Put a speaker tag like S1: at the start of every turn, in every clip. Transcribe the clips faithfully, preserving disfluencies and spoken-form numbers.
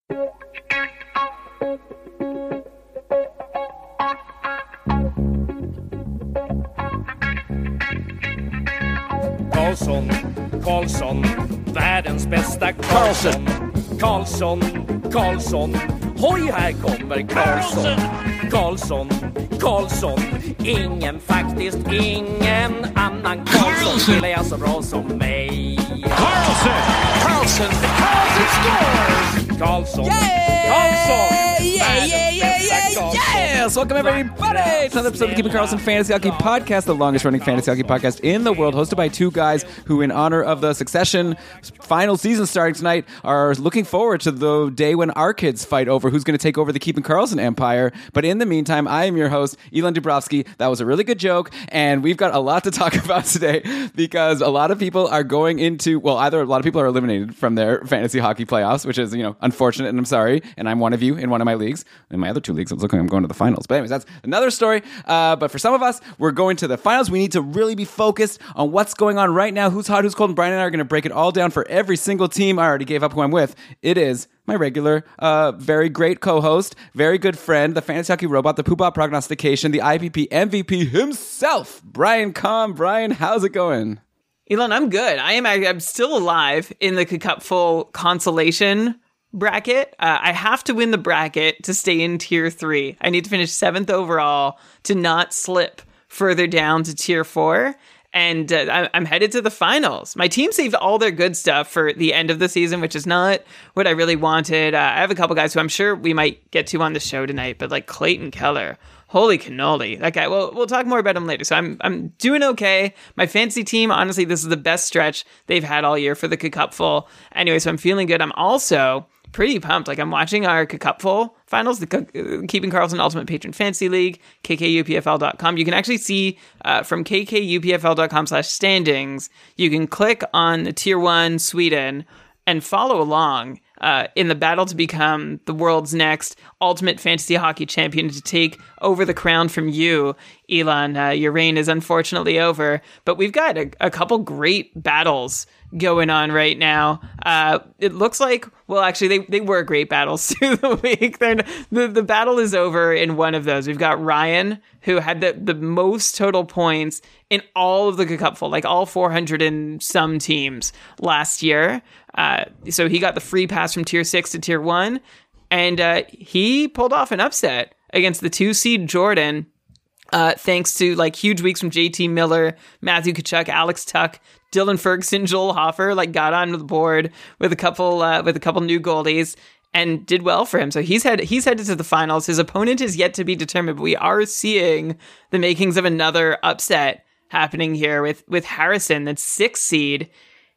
S1: Karlsson, Karlsson, världens bästa Karlsson. Karlsson, Karlsson, hoj här kommer Karlsson. Karlsson, Karlsson, ingen faktiskt ingen annan Karlsson spelar jag så bra som mig.
S2: Karlsson, Karlsson, Karlsson scores!
S1: Karlsson,
S2: Yay!
S1: Karlsson,
S2: Yeah, yeah, yeah, yeah, yes! Welcome everybody to another episode of the Keeping Karlsson Fantasy Hockey Podcast, the longest running fantasy hockey podcast in the world, hosted by two guys who, in honor of the Succession final season starting tonight, are looking forward to the day when our kids fight over who's going to take over the Keeping Karlsson empire. But in the meantime, I am your host, Elon Dubrovsky. That was a really good joke, and we've got a lot to talk about today because a lot of people are going into, well, either a lot of people are eliminated from their fantasy hockey playoffs, which is, you know, unfortunate, and I'm sorry, and I'm one of you in one of my leagues. In my other two leagues, I'm looking, I'm going to the finals. But anyways, that's another story. Uh, but for some of us, we're going to the finals. We need to really be focused on what's going on right now. Who's hot, who's cold, and Brian and I are going to break it all down for every single team. I already gave up who I'm with. It is my regular, uh, very great co-host, very good friend, the fantasy hockey robot, the Poobah prognostication, the I P P M V P himself, Brian Kahn. Brian, how's it going?
S3: Elon, I'm good. I am I'm still alive in the Cupful consolation bracket. Uh, I have to win the bracket to stay in tier three. I need to finish seventh overall to not slip further down to tier four. And uh, I'm headed to the finals. My team saved all their good stuff for the end of the season, which is not what I really wanted. Uh, I have a couple guys who I'm sure we might get to on the show tonight, but like Clayton Keller, holy cannoli, that guy. Well, we'll talk more about him later. So I'm I'm doing okay. My fantasy team, honestly, this is the best stretch they've had all year for the Cupful. Anyway, so I'm feeling good. I'm also pretty pumped. Like, I'm watching our Cupful finals, the C- Keeping Karlsson Ultimate Patron Fantasy League, K K U P F L dot com. You can actually see uh, from K K U P F L dot com slash standings, you can click on the Tier one Sweden and follow along uh, in the battle to become the world's next Ultimate Fantasy Hockey Champion, to take over the crown from you, Elon. Uh, your reign is unfortunately over, but we've got a, a couple great battles going on right now. Uh, it looks like, well, actually, they, they were great battles through the week. They're, the, the battle is over in one of those. We've got Ryan, who had the, the most total points in all of the Cupful, like all four hundred and some teams last year. Uh, so he got the free pass from tier six to tier one, and uh, he pulled off an upset against the two seed Jordan. Uh, thanks to like huge weeks from J T Miller, Matthew Tkachuk, Alex Tuck, Dylan Ferguson, Joel Hofer, like got on the board with a couple uh, with a couple new goalies and did well for him. So he's head he's headed to the finals. His opponent is yet to be determined, but we are seeing the makings of another upset happening here with with Harrison, that's sixth seed,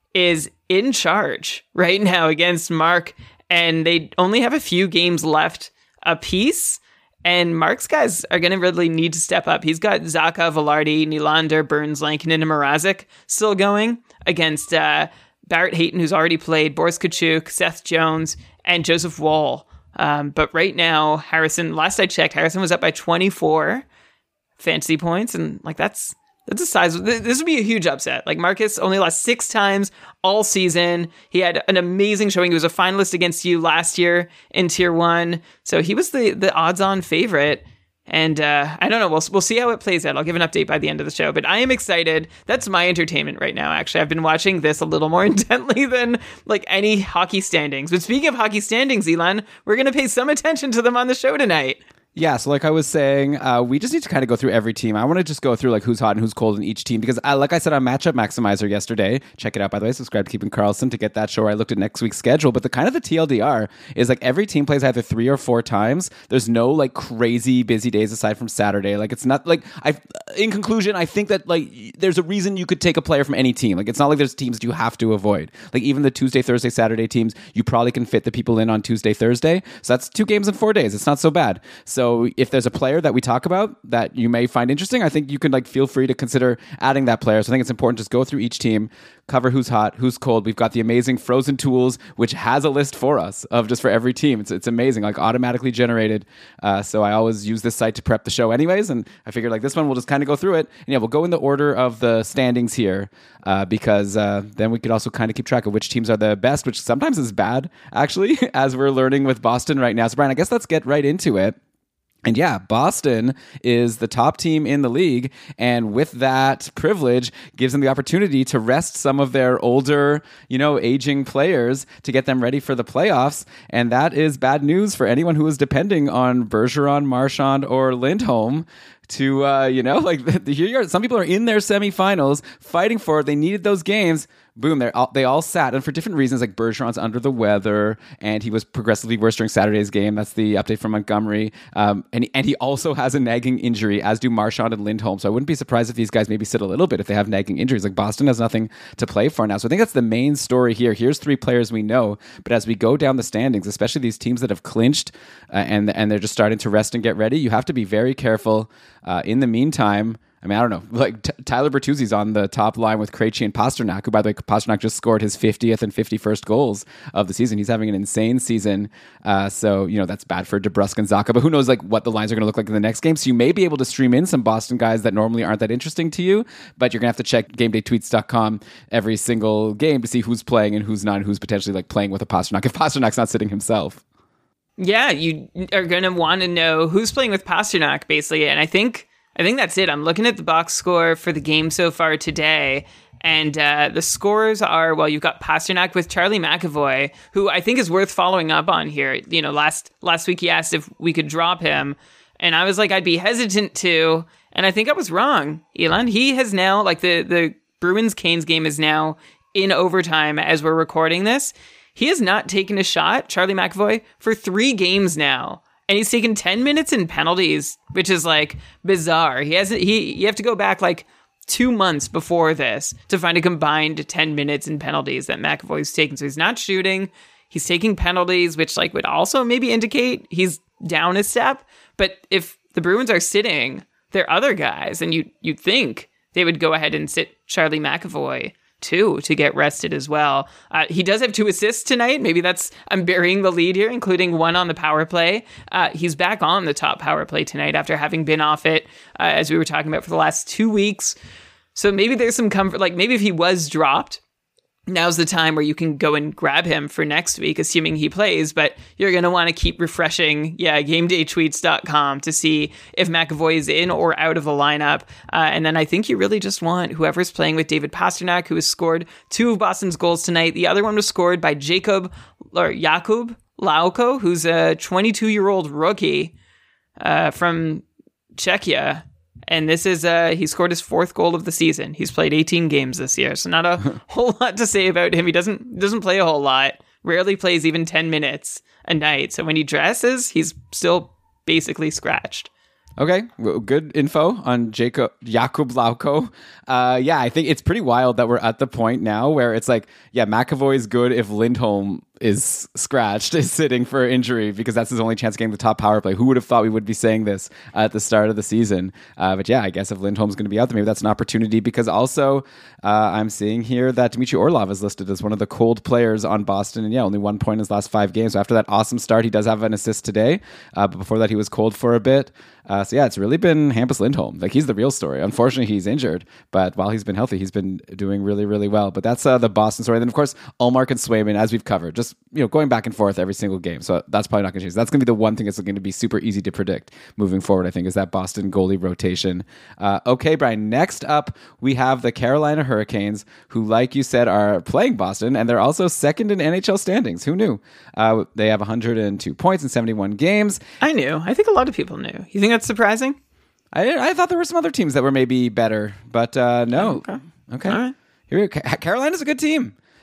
S3: is in charge right now against Mark, and they only have a few games left apiece. And Mark's guys are going to really need to step up. He's got Zaka, Velarde, Nylander, Burns, Lankinen, and Mrazek still going against uh, Barrett Hayton, who's already played, Boris Kachuk, Seth Jones, and Joseph Woll. Um, but right now, Harrison, last I checked, Harrison was up by twenty-four fantasy points. And like, that's that's a size. This would be a huge upset. Like, Marcus only lost six times all season. He had an amazing showing. He was a finalist against you last year in tier one. So he was the, the odds on favorite. And uh, I don't know. We'll, we'll see how it plays out. I'll give an update by the end of the show. But I am excited. That's my entertainment right now, actually. I've been watching this a little more intently than like any hockey standings. But speaking of hockey standings, Elon, we're going to pay some attention to them on the show tonight.
S2: Yeah, so like I was saying, uh, we just need to kind of go through every team. I want to just go through like who's hot and who's cold in each team because, I, like I said on Matchup Maximizer yesterday, check it out, by the way, subscribe to Keeping Karlsson to get that show where I looked at next week's schedule. But the kind of the T L D R is like every team plays either three or four times. There's no like crazy busy days aside from Saturday. Like it's not like, I. in conclusion, I think that like there's a reason you could take a player from any team. Like it's not like there's teams that you have to avoid. Like even the Tuesday, Thursday, Saturday teams, you probably can fit the people in on Tuesday, Thursday. So that's two games in four days. It's not so bad. So so if there's a player that we talk about that you may find interesting, I think you can like feel free to consider adding that player. So I think it's important to just go through each team, cover who's hot, who's cold. We've got the amazing Frozen Tools, which has a list for us of just for every team. It's it's amazing, like automatically generated. Uh, so I always use this site to prep the show anyways, and I figured like this one we'll just kind of go through it. And yeah, we'll go in the order of the standings here uh, because uh, then we could also kind of keep track of which teams are the best, which sometimes is bad actually, as we're learning with Boston right now. So Brian, I guess let's get right into it. And yeah, Boston is the top team in the league, and with that privilege gives them the opportunity to rest some of their older, you know, aging players to get them ready for the playoffs, and that is bad news for anyone who is depending on Bergeron, Marchand, or Lindholm to, uh, you know, like here you are. Some people are in their semifinals fighting for it. They needed those games. Boom, they all, they all sat, and for different reasons, like Bergeron's under the weather, and he was progressively worse during Saturday's game. That's the update from Montgomery. Um, and, he, and he also has a nagging injury, as do Marchand and Lindholm. So I wouldn't be surprised if these guys maybe sit a little bit if they have nagging injuries. Like Boston has nothing to play for now. So I think that's the main story here. Here's three players we know, but as we go down the standings, especially these teams that have clinched uh, and, and they're just starting to rest and get ready, you have to be very careful. Uh, in the meantime, I mean, I don't know. Like T- Tyler Bertuzzi's on the top line with Krejci and Pasternak, who, by the way, Pasternak just scored his fiftieth and fifty-first goals of the season. He's having an insane season. Uh, so, you know, that's bad for DeBrusk and Zacha, but who knows like what the lines are going to look like in the next game. So you may be able to stream in some Boston guys that normally aren't that interesting to you, but you're going to have to check game day tweets dot com every single game to see who's playing and who's not, and who's potentially like playing with a Pasternak if Pasternak's not sitting himself.
S3: Yeah, you are going to want to know who's playing with Pasternak, basically, and I think I think that's it. I'm looking at the box score for the game so far today, and uh, the scores are, well, you've got Pasternak with Charlie McAvoy, who I think is worth following up on here. You know, last last week he asked if we could drop him, and I was like, I'd be hesitant to, and I think I was wrong, Elon. He has now, like the, the Bruins-Canes game is now in overtime as we're recording this. He has not taken a shot, Charlie McAvoy, for three games now. And he's taken ten minutes in penalties, which is like bizarre. He hasn't. He you have to go back like two months before this to find a combined ten minutes in penalties that McAvoy's taken. So he's not shooting. He's taking penalties, which like would also maybe indicate he's down a step. But if the Bruins are sitting their other guys, and you you'd think they would go ahead and sit Charlie McAvoy too to get rested as well. Uh, he does have two assists tonight. Maybe that's, I'm burying the lead here, including one on the power play. Uh, he's back on the top power play tonight after having been off it, uh, as we were talking about, for the last two weeks. So maybe there's some comfort, like maybe if he was dropped, now's the time where you can go and grab him for next week, assuming he plays, but you're going to want to keep refreshing, yeah, game day tweets dot com to see if McAvoy is in or out of the lineup. Uh, and then I think you really just want whoever's playing with David Pasternak, who has scored two of Boston's goals tonight. The other one was scored by Jacob, or Jakub Lauko, who's a twenty-two-year-old rookie uh, from Czechia. And this is, uh, he scored his fourth goal of the season. He's played eighteen games this year, so not a whole lot to say about him. He doesn't doesn't play a whole lot, rarely plays even ten minutes a night. So when he dresses, he's still basically scratched.
S2: Okay, well, good info on Jacob Jakub Lauko. Uh, yeah, I think it's pretty wild that we're at the point now where it's like, yeah, McAvoy's good if Lindholm is scratched, is sitting for injury, because that's his only chance of getting the top power play. Who would have thought we would be saying this at the start of the season? Uh, but yeah, I guess if Lindholm's going to be out there, maybe that's an opportunity, because also uh, I'm seeing here that Dmitry Orlov is listed as one of the cold players on Boston, and yeah, only one point in his last five games. So after that awesome start, he does have an assist today, uh, but before that he was cold for a bit. Uh, so yeah, it's really been Hampus Lindholm. Like, he's the real story. Unfortunately, he's injured, but while he's been healthy, he's been doing really, really well. But that's uh, the Boston story. And then, of course, Ullmark and Swayman, as we've covered, just, you know, going back and forth every single game. So that's probably not going to change. That's going to be the one thing that's going to be super easy to predict moving forward, I think, is that Boston goalie rotation. Uh, okay, Brian, next up, we have the Carolina Hurricanes, who, like you said, are playing Boston, and they're also second in N H L standings. Who knew? Uh, they have one hundred two points in seventy-one games.
S3: I knew. I think a lot of people knew. You think that's surprising?
S2: I I thought there were some other teams that were maybe better, but uh, no.
S3: Okay.
S2: Okay.
S3: All right.
S2: Here we go. Carolina's a good team.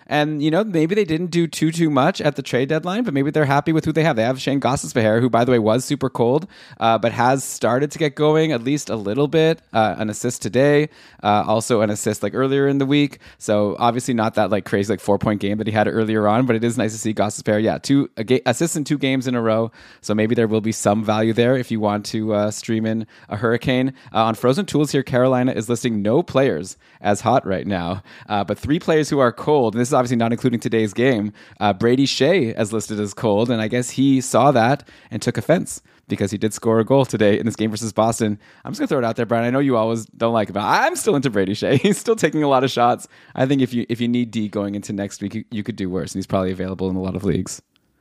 S2: And, you know, maybe they didn't do too, too much at the trade deadline, but maybe they're happy with who they have. They have Shane Gostisbehere, who, by the way, was super cold, uh, but has started to get going at least a little bit. Uh, an assist today, uh, also an assist like earlier in the week. So obviously not that like crazy like four point game that he had earlier on, but it is nice to see Gostisbehere. Yeah, two a ga- assists in two games in a row. So maybe there will be some value there if you want to uh, stream in a Hurricane. Uh, on Frozen Tools here, Carolina is listing no players as hot right now, uh, but three players who are cold. And this is obviously not including today's game. Uh, Brady Shea as listed as cold, and I guess he saw that and took offense because he did score a goal today in this game versus Boston. I'm just going to throw it out there, Brian. I know you always don't like him, but I'm still into Brady Shea. He's still taking a lot of shots. I think if you if you need D going into next week, you, you could do worse, and he's probably available in a lot of leagues.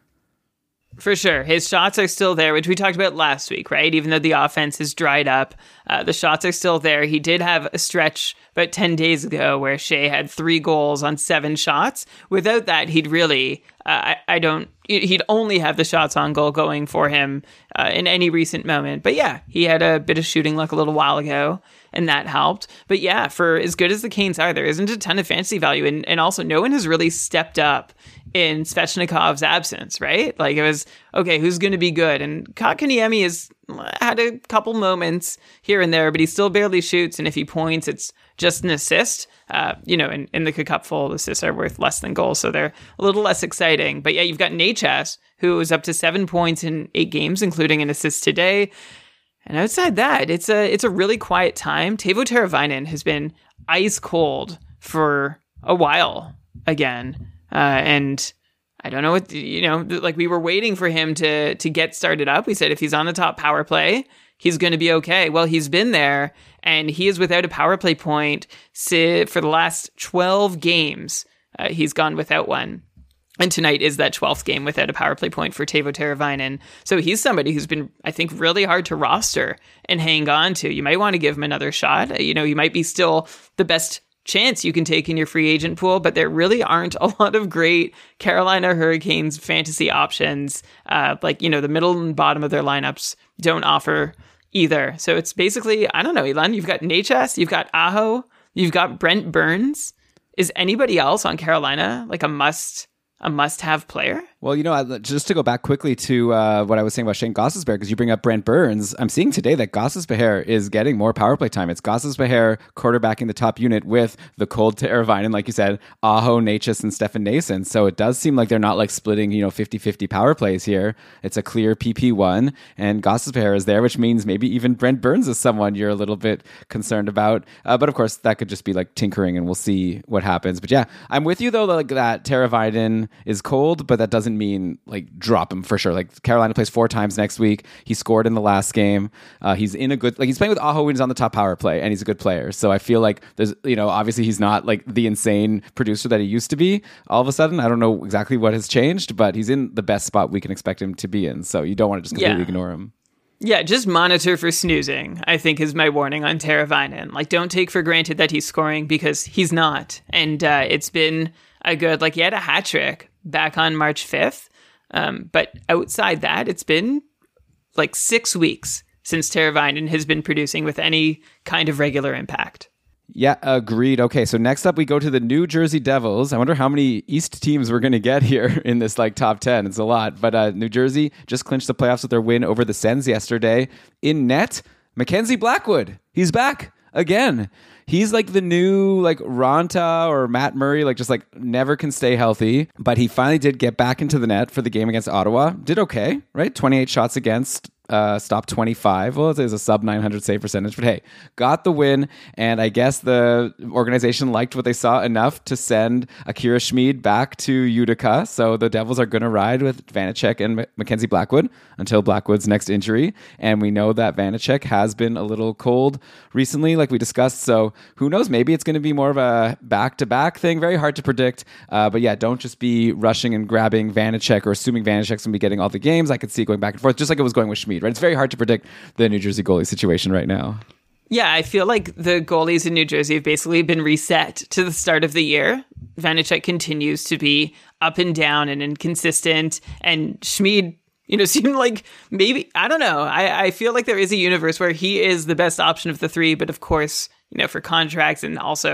S3: For sure. His shots are still there, which we talked about last week, right? Even though the offense has dried up, uh, the shots are still there. He did have a stretch about ten days ago where Shea had three goals on seven shots. Without that, he'd really, uh, I, I don't, he'd only have the shots on goal going for him uh, in any recent moment. But yeah, he had a bit of shooting luck a little while ago, and that helped. But yeah, for as good as the Canes are, there isn't a ton of fantasy value. And, and also, no one has really stepped up in Svechnikov's absence, right? Like it was, okay, who's going to be good? And Kotkaniemi has had a couple moments here and there, but he still barely shoots. And if he points, it's just an assist. Uh, you know, in, in the cupful, assists are worth less than goals, so they're a little less exciting. But yeah, you've got Necas, who is up to seven points in eight games, including an assist today. And outside that, it's a it's a really quiet time. Teuvo Teravainen has been ice cold for a while again. Uh, and I don't know what, you know, like we were waiting for him to to get started up. We said if he's on the top power play, he's going to be okay. Well, he's been there, and he is without a power play point for the last twelve games. Uh, he's gone without one. And tonight is that twelfth game without a power play point for Teuvo Teravainen. So he's somebody who's been, I think, really hard to roster and hang on to. You might want to give him another shot. You know, he might be still the best chance you can take in your free agent pool, but there really aren't a lot of great Carolina Hurricanes fantasy options. Uh, like, you know, the middle and bottom of their lineups don't offer either. So it's basically, I don't know, Elon, you've got Necas, you've got Aho, you've got Brent Burns. Is anybody else on Carolina like a must a must-have player?
S2: Well, you know, just to go back quickly to uh, what I was saying about Shane Gostisbehere, because you bring up Brent Burns, I'm seeing today that Gostisbehere is getting more power play time. It's Gostisbehere quarterbacking the top unit with the cold Teravainen, like you said, Aho, Necas, and Stefan Nason. So it does seem like they're not like splitting, you know, fifty-fifty power plays here. It's a clear P P one, and Gostisbehere is there, which means maybe even Brent Burns is someone you're a little bit concerned about. Uh, but of course, that could just be like tinkering, and we'll see what happens. But yeah, I'm with you though, like that Teravainen is cold, but that doesn't mean like drop him for sure. Like Carolina plays four times next week. He scored in the last game. Uh, he's in a good, like he's playing with Aho when he's on the top power play, and he's a good player. So I feel like there's, you know, obviously he's not like the insane producer that he used to be. All of a sudden, I don't know exactly what has changed, but he's in the best spot we can expect him to be in. So you don't want to just completely
S3: yeah.
S2: ignore him.
S3: Yeah, just monitor for snoozing, I think is my warning on Teravainen. Like, don't take for granted that he's scoring, because he's not. And uh, it's been a good, like he had a hat trick back on March fifth. Um, but outside that, it's been like six weeks since Teravainen has been producing with any kind of regular impact.
S2: Yeah, agreed. Okay, so next up we go to the New Jersey Devils. I wonder how many East teams we're going to get here in this like top ten. It's a lot. But uh, New Jersey just clinched the playoffs with their win over the Sens yesterday. In net, Mackenzie Blackwood. He's back again. He's like the new like Ronta or Matt Murray, like just like never can stay healthy. But he finally did get back into the net for the game against Ottawa. Did okay, right? twenty-eight shots against, uh, stopped twenty-five. Well, it is a sub nine hundred save percentage, but hey, got the win. And I guess the organization liked what they saw enough to send Akira Schmid back to Utica. So the Devils are going to ride with Vanacek and M- Mackenzie Blackwood until Blackwood's next injury. And we know that Vanacek has been a little cold recently, like we discussed. So who knows? Maybe it's going to be more of a back-to-back thing. Very hard to predict. Uh, but yeah, don't just be rushing and grabbing Vanacek or assuming Vanacek's going to be getting all the games. I could see it going back and forth, just like it was going with Schmid, right? It's very hard to predict the New Jersey goalie situation right now.
S3: Yeah, I feel like the goalies in New Jersey have basically been reset to the start of the year. Vanacek continues to be up and down and inconsistent, and Schmid, you know, seemed like maybe, I don't know. I, I feel like there is a universe where he is the best option of the three, but of course, you know, for contracts and also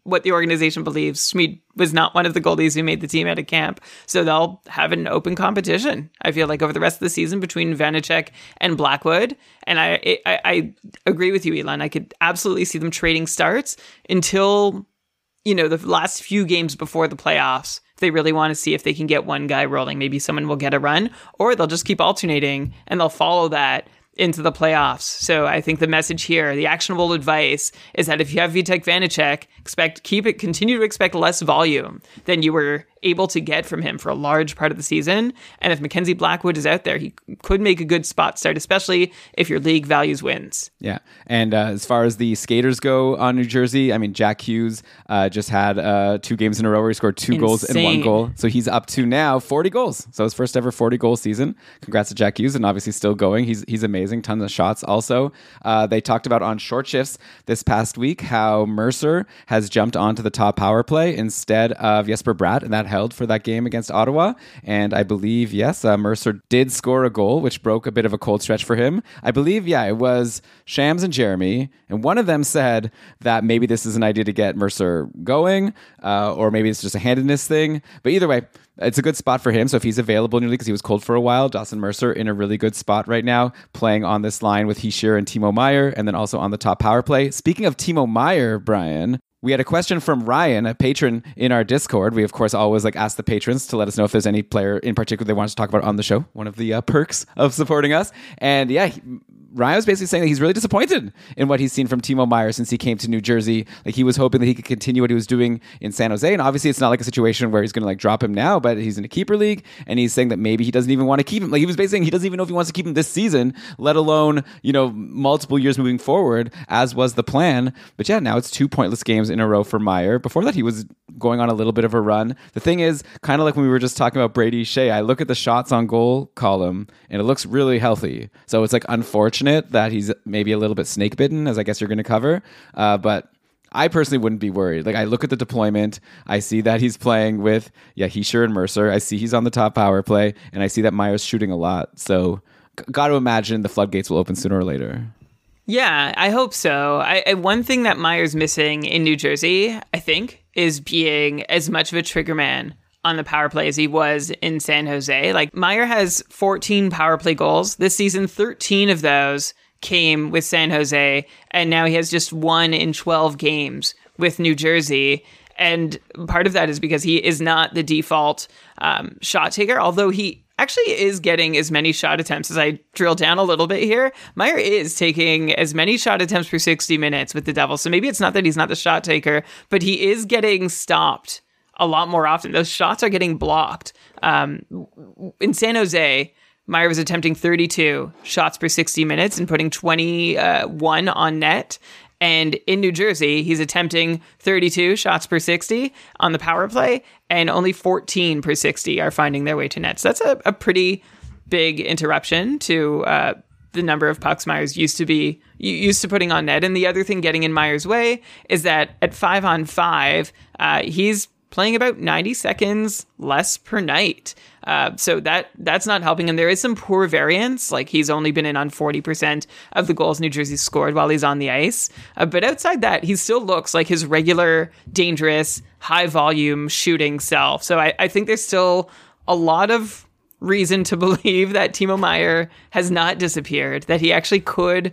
S3: what the organization believes. Schmid was not one of the goalies who made the team out of camp. So they'll have an open competition, I feel like, over the rest of the season between Vanecek and Blackwood. And I, I, I agree with you, Elon. I could absolutely see them trading starts until, you know, the last few games before the playoffs. If they really want to see if they can get one guy rolling, maybe someone will get a run, or they'll just keep alternating and they'll follow that into the playoffs. So I think the message here, the actionable advice, is that if you have Vitek Vanecek, expect keep it continue to expect less volume than you were able to get from him for a large part of the season. And if Mackenzie Blackwood is out there, he could make a good spot start, especially if your league values wins.
S2: Yeah. And uh, as far as the skaters go on New Jersey, I mean, Jack Hughes uh, just had uh, two games in a row where he scored two
S3: Insane.
S2: goals and one goal. So he's up to now forty goals. So his first ever forty goal season. Congrats to Jack Hughes, and obviously still going. He's he's amazing. Tons of shots also. Uh, they talked about on short shifts this past week how Mercer has jumped onto the top power play instead of Jesper Bratt, and that held for that game against Ottawa. And I believe, yes, uh, Mercer did score a goal, which broke a bit of a cold stretch for him. I believe, yeah, it was Shams and Jeremy, and one of them said that maybe this is an idea to get Mercer going, uh, or maybe it's just a handedness thing. But either way, it's a good spot for him. So if he's available in your league, because he was cold for a while, Dawson Mercer in a really good spot right now, playing on this line with Hischier and Timo Meier, and then also on the top power play. Speaking of Timo Meier, Brian, we had a question from Ryan, a patron in our Discord. We, of course, always like ask the patrons to let us know if there's any player in particular they want us to talk about on the show. One of the uh, perks of supporting us. And yeah, he, Ryan was basically saying that he's really disappointed in what he's seen from Timo Meier since he came to New Jersey. Like, he was hoping that he could continue what he was doing in San Jose. And obviously it's not like a situation where he's going to like drop him now, but he's in a keeper league, and he's saying that maybe he doesn't even want to keep him. Like, he was basically saying he doesn't even know if he wants to keep him this season, let alone, you know, multiple years moving forward, as was the plan. But yeah, now it's two pointless games in a row for Meier. Before that, he was going on a little bit of a run. The thing is, kind of like when we were just talking about Brady Shea, I look at the shots on goal column and it looks really healthy. So it's like unfortunate that he's maybe a little bit snake bitten, as I guess you're going to cover. Uh, but I personally wouldn't be worried. Like, I look at the deployment, I see that he's playing with, yeah, Hischier and Mercer. I see he's on the top power play, and I see that Meier's shooting a lot. So g- got to imagine the floodgates will open sooner or later.
S3: Yeah, I hope so. I, I, one thing that Meier's missing in New Jersey, I think, is being as much of a trigger man on the power play as he was in San Jose. Like, Meier has fourteen power play goals this season. thirteen of those came with San Jose, and now he has just one in twelve games with New Jersey. And part of that is because he is not the default um, shot taker, although he actually is getting as many shot attempts. As I drill down a little bit here, Meier is taking as many shot attempts per sixty minutes with the Devils. So maybe it's not that he's not the shot taker, but he is getting stopped a lot more often. Those shots are getting blocked. Um, in San Jose, Meier was attempting thirty-two shots per sixty minutes and putting twenty-one on net. And in New Jersey, he's attempting thirty-two shots per sixty on the power play, and only fourteen per sixty are finding their way to net. So that's a, a pretty big interruption to uh, the number of pucks Meier's used to be used to putting on net. And the other thing getting in Meier's way is that at five on five, uh, he's playing about ninety seconds less per night. Uh, so that that's not helping him. There is some poor variance. Like, he's only been in on forty percent of the goals New Jersey scored while he's on the ice. Uh, but outside that, he still looks like his regular, dangerous, high-volume shooting self. So I, I think there's still a lot of reason to believe that Timo Meier has not disappeared, that he actually could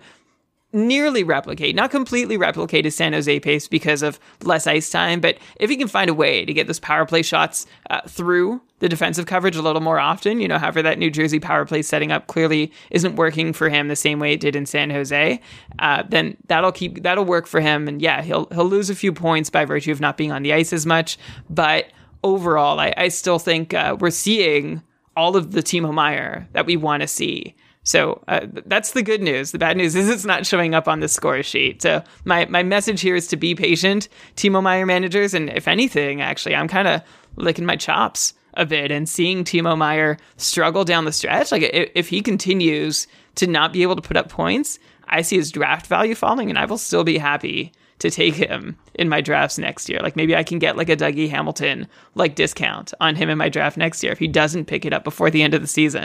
S3: nearly replicate, not completely replicate his San Jose pace because of less ice time, but if he can find a way to get those power play shots uh, through the defensive coverage a little more often, you know, however that New Jersey power play setting up clearly isn't working for him the same way it did in San Jose, uh, then that'll keep, that'll work for him. And yeah, he'll, he'll lose a few points by virtue of not being on the ice as much. But overall, I, I still think uh, we're seeing all of the Timo Meier that we want to see. So uh, that's the good news. The bad news is it's not showing up on the score sheet. So my, my message here is to be patient, Timo Meier managers. And if anything, actually, I'm kind of licking my chops a bit and seeing Timo Meier struggle down the stretch. Like, if, if he continues to not be able to put up points, I see his draft value falling, and I will still be happy to take him in my drafts next year. Like, maybe I can get like a Dougie Hamilton like discount on him in my draft next year if he doesn't pick it up before the end of the season.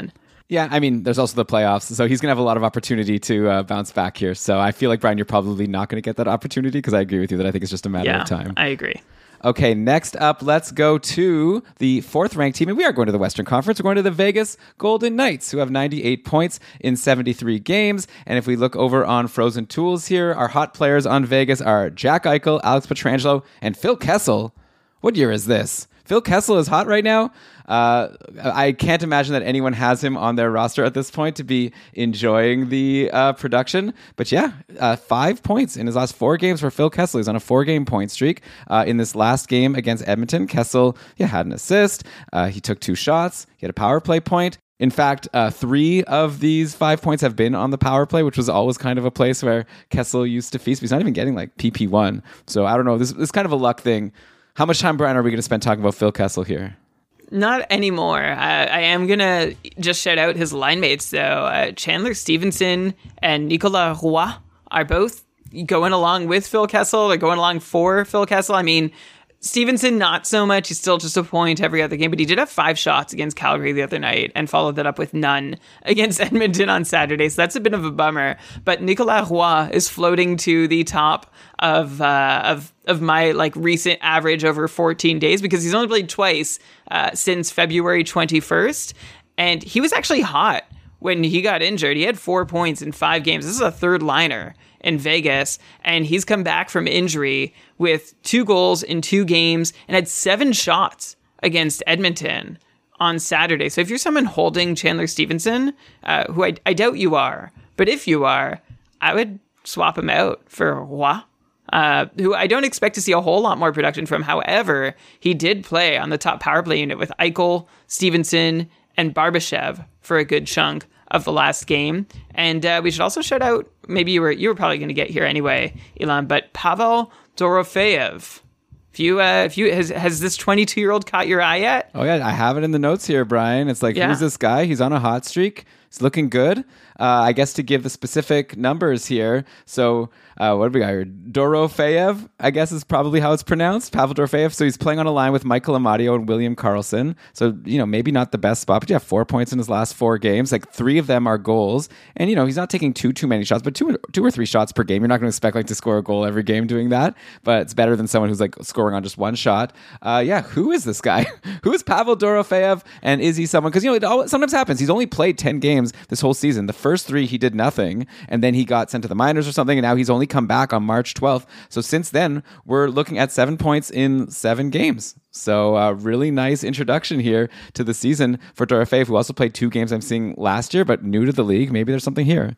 S2: Yeah, I mean, there's also the playoffs, so he's going to have a lot of opportunity to uh, bounce back here. So I feel like, Brian, you're probably not going to get that opportunity because I agree with you that I think it's just a matter
S3: yeah,
S2: of time.
S3: I agree.
S2: Okay, next up, let's go to the fourth-ranked team, and we are going to the Western Conference. We're going to the Vegas Golden Knights, who have ninety-eight points in seventy-three games. And if we look over on Frozen Tools here, our hot players on Vegas are Jack Eichel, Alex Pietrangelo, and Phil Kessel. What year is this? Phil Kessel is hot right now. Uh, I can't imagine that anyone has him on their roster at this point to be enjoying the uh, production. But yeah, uh, five points in his last four games for Phil Kessel. He's on a four-game point streak. Uh, in this last game against Edmonton, Kessel yeah, had an assist. Uh, he took two shots. He had a power play point. In fact, uh, three of these five points have been on the power play, which was always kind of a place where Kessel used to feast. But he's not even getting like P P one. So I don't know. This, this is kind of a luck thing. How much time, Brian, are we going to spend talking about Phil Kessel here?
S3: Not anymore. I, I am going to just shout out his line mates, though. Uh, Chandler Stevenson and Nicolas Roy are both going along with Phil Kessel. They're going along for Phil Kessel. I mean, Stevenson, not so much. He's still just a point every other game, but he did have five shots against Calgary the other night and followed that up with none against Edmonton on Saturday. So that's a bit of a bummer. But Nicolas Roy is floating to the top of uh, of of my like recent average over fourteen days because he's only played twice uh, since February twenty-first, and he was actually hot when he got injured. He had four points in five games. This is a third liner in Vegas, and he's come back from injury with two goals in two games and had seven shots against Edmonton on Saturday. So if you're someone holding Chandler Stevenson, uh, who I, I doubt you are, but if you are, I would swap him out for Roy, uh, who I don't expect to see a whole lot more production from. However, he did play on the top power play unit with Eichel, Stevenson, and Barbashev for a good chunk of the last game. And uh, we should also shout out, maybe you were you were probably going to get here anyway, Elon, but Pavel Dorofeyev. If you, uh, if you has has this twenty-two-year-old caught your eye yet?
S2: Oh yeah, I have it in the notes here, Brian. It's like,
S3: yeah.
S2: Who's this guy? He's on a hot streak. He's looking good. Uh, I guess to give the specific numbers here. So uh, what do we got here? Dorofeyev, I guess is probably how it's pronounced. Pavel Dorofeyev. So he's playing on a line with Michael Amadio and William Karlsson. So, you know, maybe not the best spot, but you have four points in his last four games. Like three of them are goals. And, you know, he's not taking too, too many shots, but two, two or three shots per game. You're not going to expect like to score a goal every game doing that, but it's better than someone who's like scoring on just one shot. Uh, yeah. Who is this guy? Who is Pavel Dorofeyev? And is he someone, because, you know, it all, sometimes happens. He's only played ten games this whole season. The first three, he did nothing. And then he got sent to the minors or something. And now he's only come back on March twelfth. So since then, we're looking at seven points in seven games. So uh, really nice introduction here to the season for Dorofeyev, who also played two games I'm seeing last year, but new to the league. Maybe there's something here.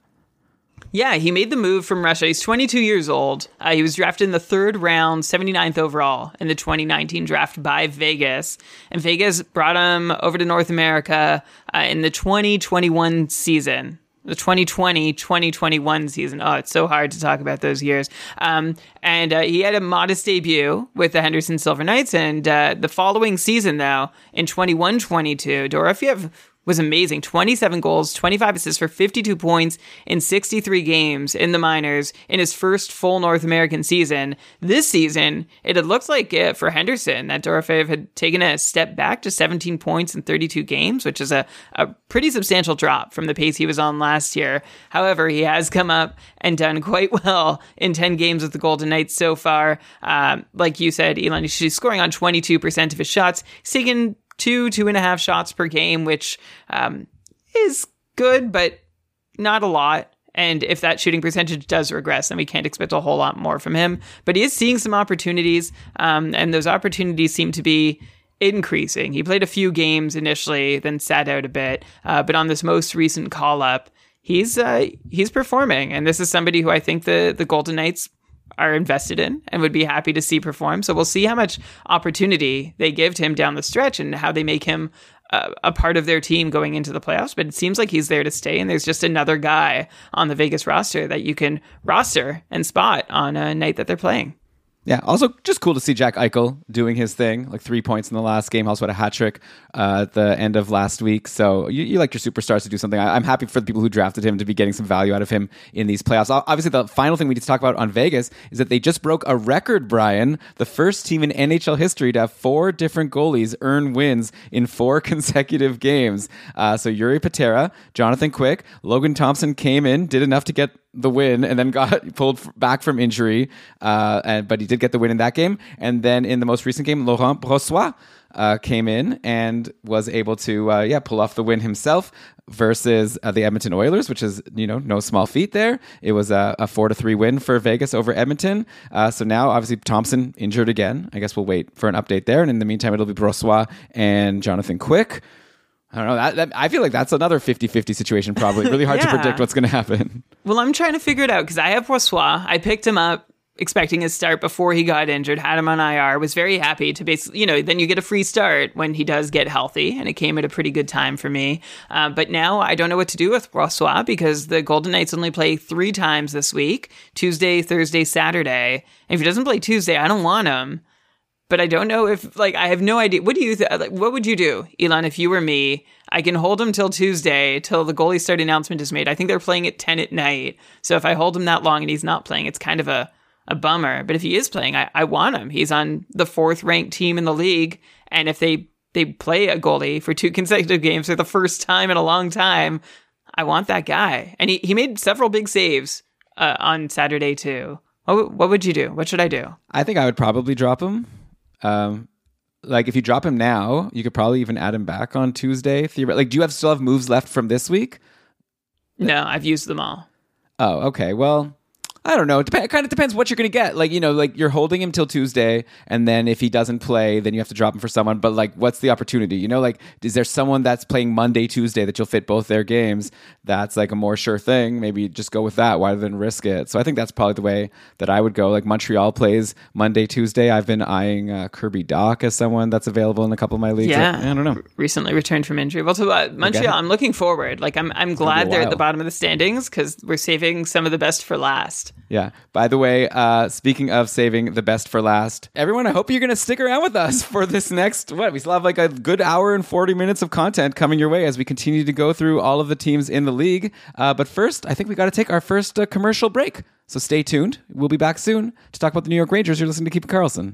S3: Yeah, he made the move from Russia. He's twenty-two years old. Uh, he was drafted in the third round, seventy-ninth overall in the twenty nineteen draft by Vegas. And Vegas brought him over to North America uh, in the twenty twenty-one season. The twenty twenty twenty twenty-one season. Oh, it's so hard to talk about those years. Um, and uh, he had a modest debut with the Henderson Silver Knights. And uh, the following season, though, in twenty-one twenty-two, Dorofeyev was amazing. twenty-seven goals, twenty-five assists for fifty-two points in sixty-three games in the minors in his first full North American season. This season, it had looked like uh, for Henderson that Dorofeyev had taken a step back to seventeen points in thirty-two games, which is a, a pretty substantial drop from the pace he was on last year. However, he has come up and done quite well in ten games with the Golden Knights so far. Um, like you said, Elon, he's scoring on twenty-two percent of his shots. He's taken two, two and a half shots per game, which um, is good, but not a lot. And if that shooting percentage does regress, then we can't expect a whole lot more from him. But he is seeing some opportunities, um, and those opportunities seem to be increasing. He played a few games initially, then sat out a bit. Uh, but on this most recent call-up, he's uh, he's performing. And this is somebody who I think the, the Golden Knights are invested in and would be happy to see perform. So we'll see how much opportunity they give to him down the stretch and how they make him uh, a part of their team going into the playoffs. But it seems like he's there to stay, and there's just another guy on the Vegas roster that you can roster and spot on a night that they're playing.
S2: Yeah, also just cool to see Jack Eichel doing his thing, like three points in the last game. Also had a hat trick uh, at the end of last week. So you, you like your superstars to do something. I, I'm happy for the people who drafted him to be getting some value out of him in these playoffs. Obviously, the final thing we need to talk about on Vegas is that they just broke a record, Brian. The first team in N H L history to have four different goalies earn wins in four consecutive games. Uh, so Yuri Patera, Jonathan Quick, Logan Thompson came in, did enough to get the win, and then got pulled back from injury. Uh, and but he did get the win in that game. And then in the most recent game, Laurent Brossoit uh, came in and was able to uh, yeah pull off the win himself versus uh, the Edmonton Oilers, which is you know no small feat there. It was a, a four to three win for Vegas over Edmonton. Uh, so now obviously Thompson injured again. I guess we'll wait for an update there. And in the meantime, it'll be Brossoit and Jonathan Quick. I don't know. That, that, I feel like that's another fifty-fifty situation, probably. Really hard
S3: yeah.
S2: to predict what's going to happen.
S3: Well, I'm trying to figure it out because I have Brossoit. I picked him up expecting his start before he got injured, had him on I R, was very happy to basically, you know, then you get a free start when he does get healthy, and it came at a pretty good time for me. Uh, but now I don't know what to do with Brossoit because the Golden Knights only play three times this week, Tuesday, Thursday, Saturday. And if he doesn't play Tuesday, I don't want him. But I don't know if, like, I have no idea. What do you, th- like, what would you do, Elon, if you were me? I can hold him till Tuesday, till the goalie start announcement is made. I think they're playing at ten at night. So if I hold him that long and he's not playing, it's kind of a, a bummer. But if he is playing, I, I want him. He's on the fourth ranked team in the league. And if they, they play a goalie for two consecutive games for the first time in a long time, I want that guy. And he, he made several big saves uh, on Saturday, too. What, what would you do? What should I do?
S2: I think I would probably drop him. Um, like if you drop him now, you could probably even add him back on Tuesday. Theoret- like, do you have still have moves left from this week?
S3: No, I've used them all.
S2: Oh, okay. Well, I don't know. It, dep- it kind of depends what you're going to get. Like, you know, like you're holding him till Tuesday, and then if he doesn't play, then you have to drop him for someone. But like, what's the opportunity? You know, like, is there someone that's playing Monday, Tuesday that you'll fit both their games? That's like a more sure thing. Maybe just go with that rather than risk it. So I think that's probably the way that I would go. Like Montreal plays Monday, Tuesday. I've been eyeing uh, Kirby Dach as someone that's available in a couple of my leagues.
S3: Yeah,
S2: like, I don't know.
S3: Recently returned from injury. Well, so uh, Montreal,
S2: Okay.
S3: I'm looking forward. Like, I'm I'm glad they're at the bottom of the standings because we're saving some of the best for last.
S2: Yeah. By the way, uh, speaking of saving the best for last, everyone, I hope you're going to stick around with us for this next, what, we still have like a good hour and forty minutes of content coming your way as we continue to go through all of the teams in the league. Uh, but first, I think we got to take our first uh, commercial break. So stay tuned. We'll be back soon to talk about the New York Rangers. You're listening to Keep It Karlsson.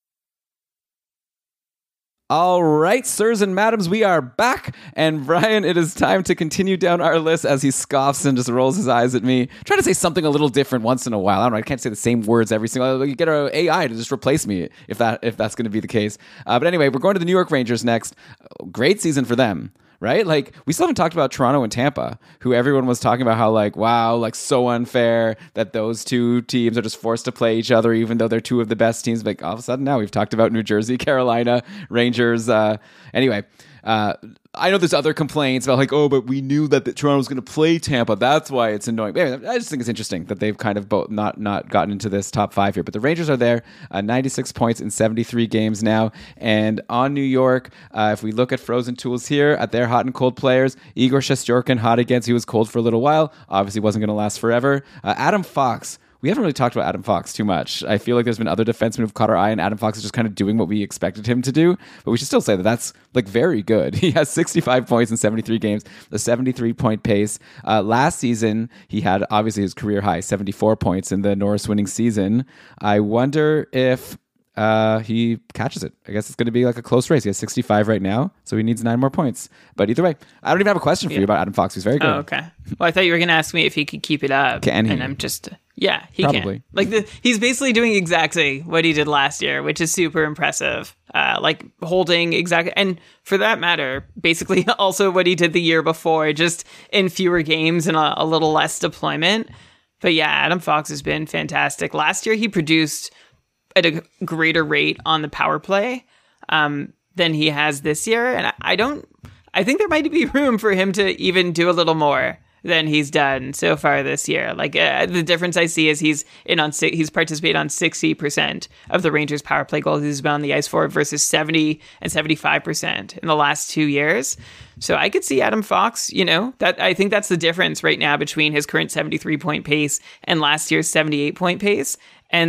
S2: All right, sirs and madams, we are back. And Brian, it is time to continue down our list as he scoffs and just rolls his eyes at me. Try to say something a little different once in a while. I don't know. I can't say the same words every single. You get an A I to just replace me if that if that's going to be the case. Uh, but anyway, we're going to the New York Rangers next. Great season for them. Right? Like, we still haven't talked about Toronto and Tampa, who everyone was talking about how, like, wow, like, so unfair that those two teams are just forced to play each other, even though they're two of the best teams. Like, all of a sudden now we've talked about New Jersey, Carolina, Rangers. Uh, anyway, uh, I know there's other complaints about, like, oh, but we knew that the Toronto was going to play Tampa. That's why it's annoying. But anyway, I just think it's interesting that they've kind of both not, not gotten into this top five here. But the Rangers are there, uh, ninety-six points in seventy-three games now. And on New York, uh, if we look at Frozen Tools here, at their hot and cold players, Igor Shesterkin, hot against, he was cold for a little while. Obviously wasn't going to last forever. Uh, Adam Fox. We haven't really talked about Adam Fox too much. I feel like there's been other defensemen who've caught our eye, and Adam Fox is just kind of doing what we expected him to do. But we should still say that that's like very good. He has sixty-five points in seventy-three games, a seventy-three point pace. Uh, last season, he had obviously his career high, seventy-four points in the Norris winning season. I wonder if uh, he catches it. I guess it's going to be like a close race. He has sixty-five right now, so he needs nine more points. But either way, I don't even have a question for
S3: Yeah.
S2: you about Adam Fox. He's very good.
S3: Oh, okay. Well, I thought you were going to ask me if he could keep it up.
S2: Can he?
S3: And I'm just, yeah, he
S2: Probably.
S3: can. Like, the, he's basically doing exactly what he did last year, which is super impressive. Uh, like, holding exactly, and for that matter, basically also what he did the year before, just in fewer games and a, a little less deployment. But yeah, Adam Fox has been fantastic. Last year, he produced at a greater rate on the power play um, than he has this year. And I, I don't, I think there might be room for him to even do a little more than he's done so far this year. Like uh, the difference I see is he's in on he's participated on sixty percent of the Rangers power play goals he's been on the ice for versus seventy and seventy-five percent in the last two years. So I could see Adam Fox, you know, that I think that's the difference right now between his current seventy-three point pace and last year's seventy-eight point pace. And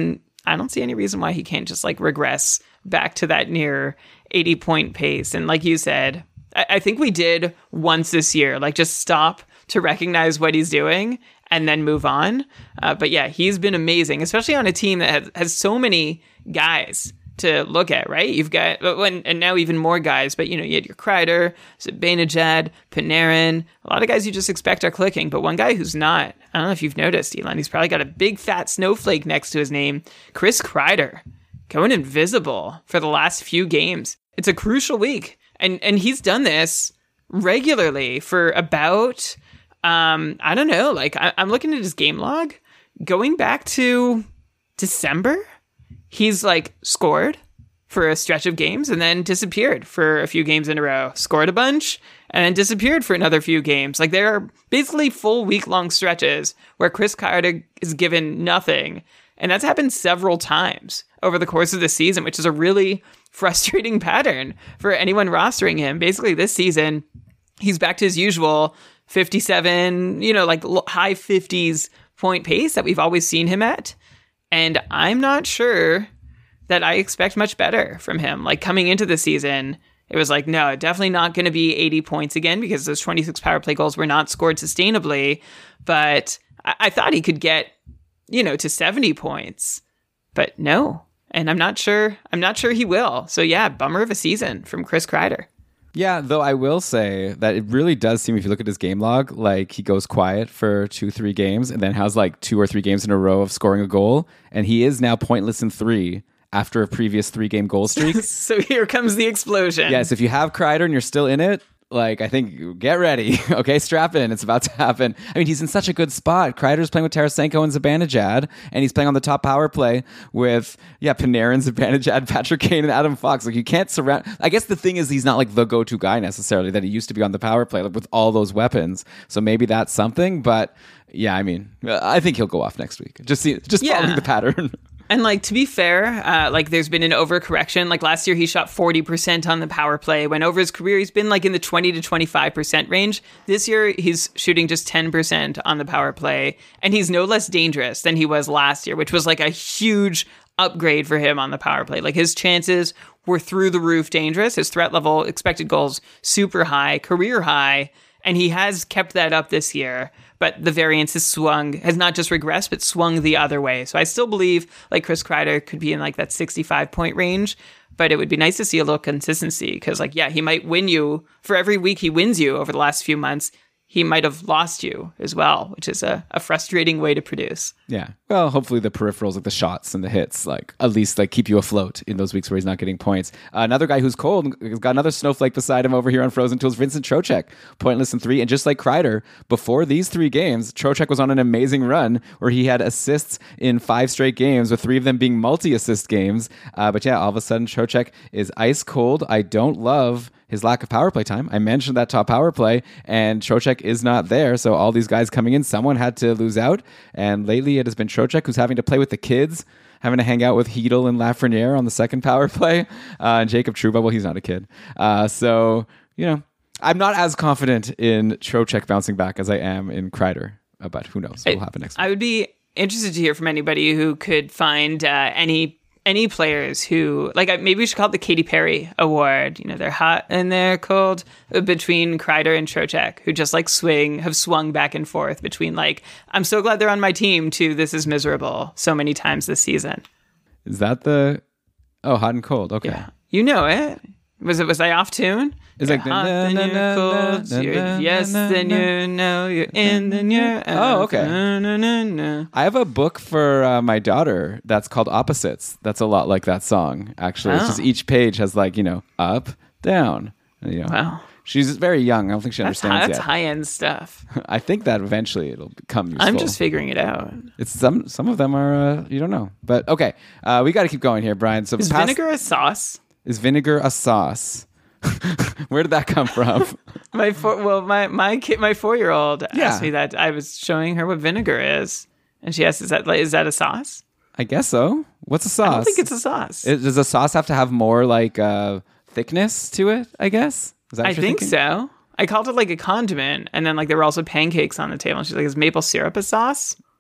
S3: I don't see any reason why he can't just like regress back to that near eighty point pace. And like you said, I, I think we did once this year, like just stop to recognize what he's doing and then move on. Uh, but yeah, he's been amazing, especially on a team that has, has so many guys to look at, right? You've got, when, and now even more guys, but you know, you had your Kreider, Zibanejad, Panarin, a lot of guys you just expect are clicking, but one guy who's not, I don't know if you've noticed, Elon, he's probably got a big fat snowflake next to his name, Chris Kreider, going invisible for the last few games. It's a crucial week, and and he's done this regularly for about, um, I don't know, like I, I'm looking at his game log, going back to December, he's like scored for a stretch of games and then disappeared for a few games in a row, scored a bunch and then disappeared for another few games. Like there are basically full week long stretches where Chris Kreider is given nothing. And that's happened several times over the course of the season, which is a really frustrating pattern for anyone rostering him. Basically this season, he's back to his usual fifty-seven, you know, like high fifties point pace that we've always seen him at. And I'm not sure that I expect much better from him. Like coming into the season, it was like, no, definitely not going to be eighty points again because those twenty-six power play goals were not scored sustainably. But I, I thought he could get, you know, to seventy points. But no. And I'm not sure. I'm not sure he will. So yeah, bummer of a season from Chris Kreider.
S2: Yeah, though I will say that it really does seem, if you look at his game log, like he goes quiet for two, three games and then has like two or three games in a row of scoring a goal. And he is now pointless in three after a previous three-game goal streak.
S3: So here comes the explosion.
S2: Yes, if you have Kreider and you're still in it, like, I think, get ready. Okay, strap in. It's about to happen. I mean, he's in such a good spot. Kreider's playing with Tarasenko and Zibanejad, and he's playing on the top power play with, yeah, Panarin, Zibanejad, Patrick Kane, and Adam Fox. Like, you can't surround... I guess the thing is he's not, like, the go-to guy necessarily that he used to be on the power play, like, with all those weapons. So maybe that's something, but, yeah, I mean, I think he'll go off next week. Just see, just
S3: yeah.
S2: following the pattern.
S3: And, like, to be fair, uh, like, there's been an overcorrection. Like, last year he shot forty percent on the power play, when over his career he's been, like, in the twenty to twenty-five percent range. This year he's shooting just ten percent on the power play, and he's no less dangerous than he was last year, which was, like, a huge upgrade for him on the power play. Like, his chances were through the roof dangerous. His threat level, expected goals, super high, career high, and he has kept that up this year. But the variance has swung, has not just regressed, but swung the other way. So I still believe like Chris Kreider could be in like that sixty-five point range, but it would be nice to see a little consistency because like, yeah, he might win you for every week he wins you over the last few months. He might have lost you as well, which is a, a frustrating way to produce.
S2: Yeah. Well, hopefully the peripherals, like the shots and the hits, like at least like keep you afloat in those weeks where he's not getting points. Uh, another guy who's cold, has got another snowflake beside him over here on Frozen Tools, Vincent Trocheck, pointless in three. And just like Kreider, before these three games, Trocheck was on an amazing run where he had assists in five straight games, with three of them being multi-assist games. Uh, but yeah, all of a sudden Trocheck is ice cold. I don't love his lack of power play time. I mentioned that top power play, and Trocheck is not there. So all these guys coming in, someone had to lose out. And lately it has been Trocheck who's having to play with the kids, having to hang out with Hedel and Lafreniere on the second power play. Uh, and Jacob Trouba, well, he's not a kid. Uh, so, you know, I'm not as confident in Trocheck bouncing back as I am in Kreider. Uh, but who knows what will happen next week.
S3: I would be interested to hear from anybody who could find uh, any any players who, like, maybe we should call it the Katy Perry Award. You know, they're hot and they're cold, between Kreider and Trocheck, who just, like, swing, have swung back and forth between, like, I'm so glad they're on my team, to this is miserable so many times this season.
S2: Is that the... Oh, hot and cold. Okay.
S3: Yeah. You know it. Was it? Was I off tune?
S2: It's like...
S3: hot, then you're cold. You're yes, then you know. You're in, then you're out.
S2: Oh, okay.
S3: Na, na, na, na.
S2: I have a book for uh, my daughter that's called Opposites. That's a lot like that song, actually.
S3: Oh.
S2: It's just each page has, like, you know, up, down. You know.
S3: Wow.
S2: She's very young. I don't think she
S3: That's,
S2: understands
S3: high, that's
S2: yet.
S3: high-end stuff.
S2: I think that eventually it'll become useful.
S3: I'm just figuring it out.
S2: It's some some of them are uh, you don't know, but okay. Uh, we got to keep going here, Brian. So
S3: Is
S2: past,
S3: vinegar a sauce?
S2: Is vinegar a sauce? Where did that come from?
S3: My four, well, my my kid, my four-year-old
S2: Yeah.
S3: asked me that. I was showing her what vinegar is, and she asked, "Is that like, is that a sauce?"
S2: I guess so. What's a sauce?
S3: I don't think it's a sauce.
S2: It, does a sauce have to have more like uh, thickness to it? I guess. Is that
S3: I
S2: what you're
S3: think
S2: thinking?
S3: so. I called it like a condiment, and then like there were also pancakes on the table. And she's like, "Is maple syrup a sauce?"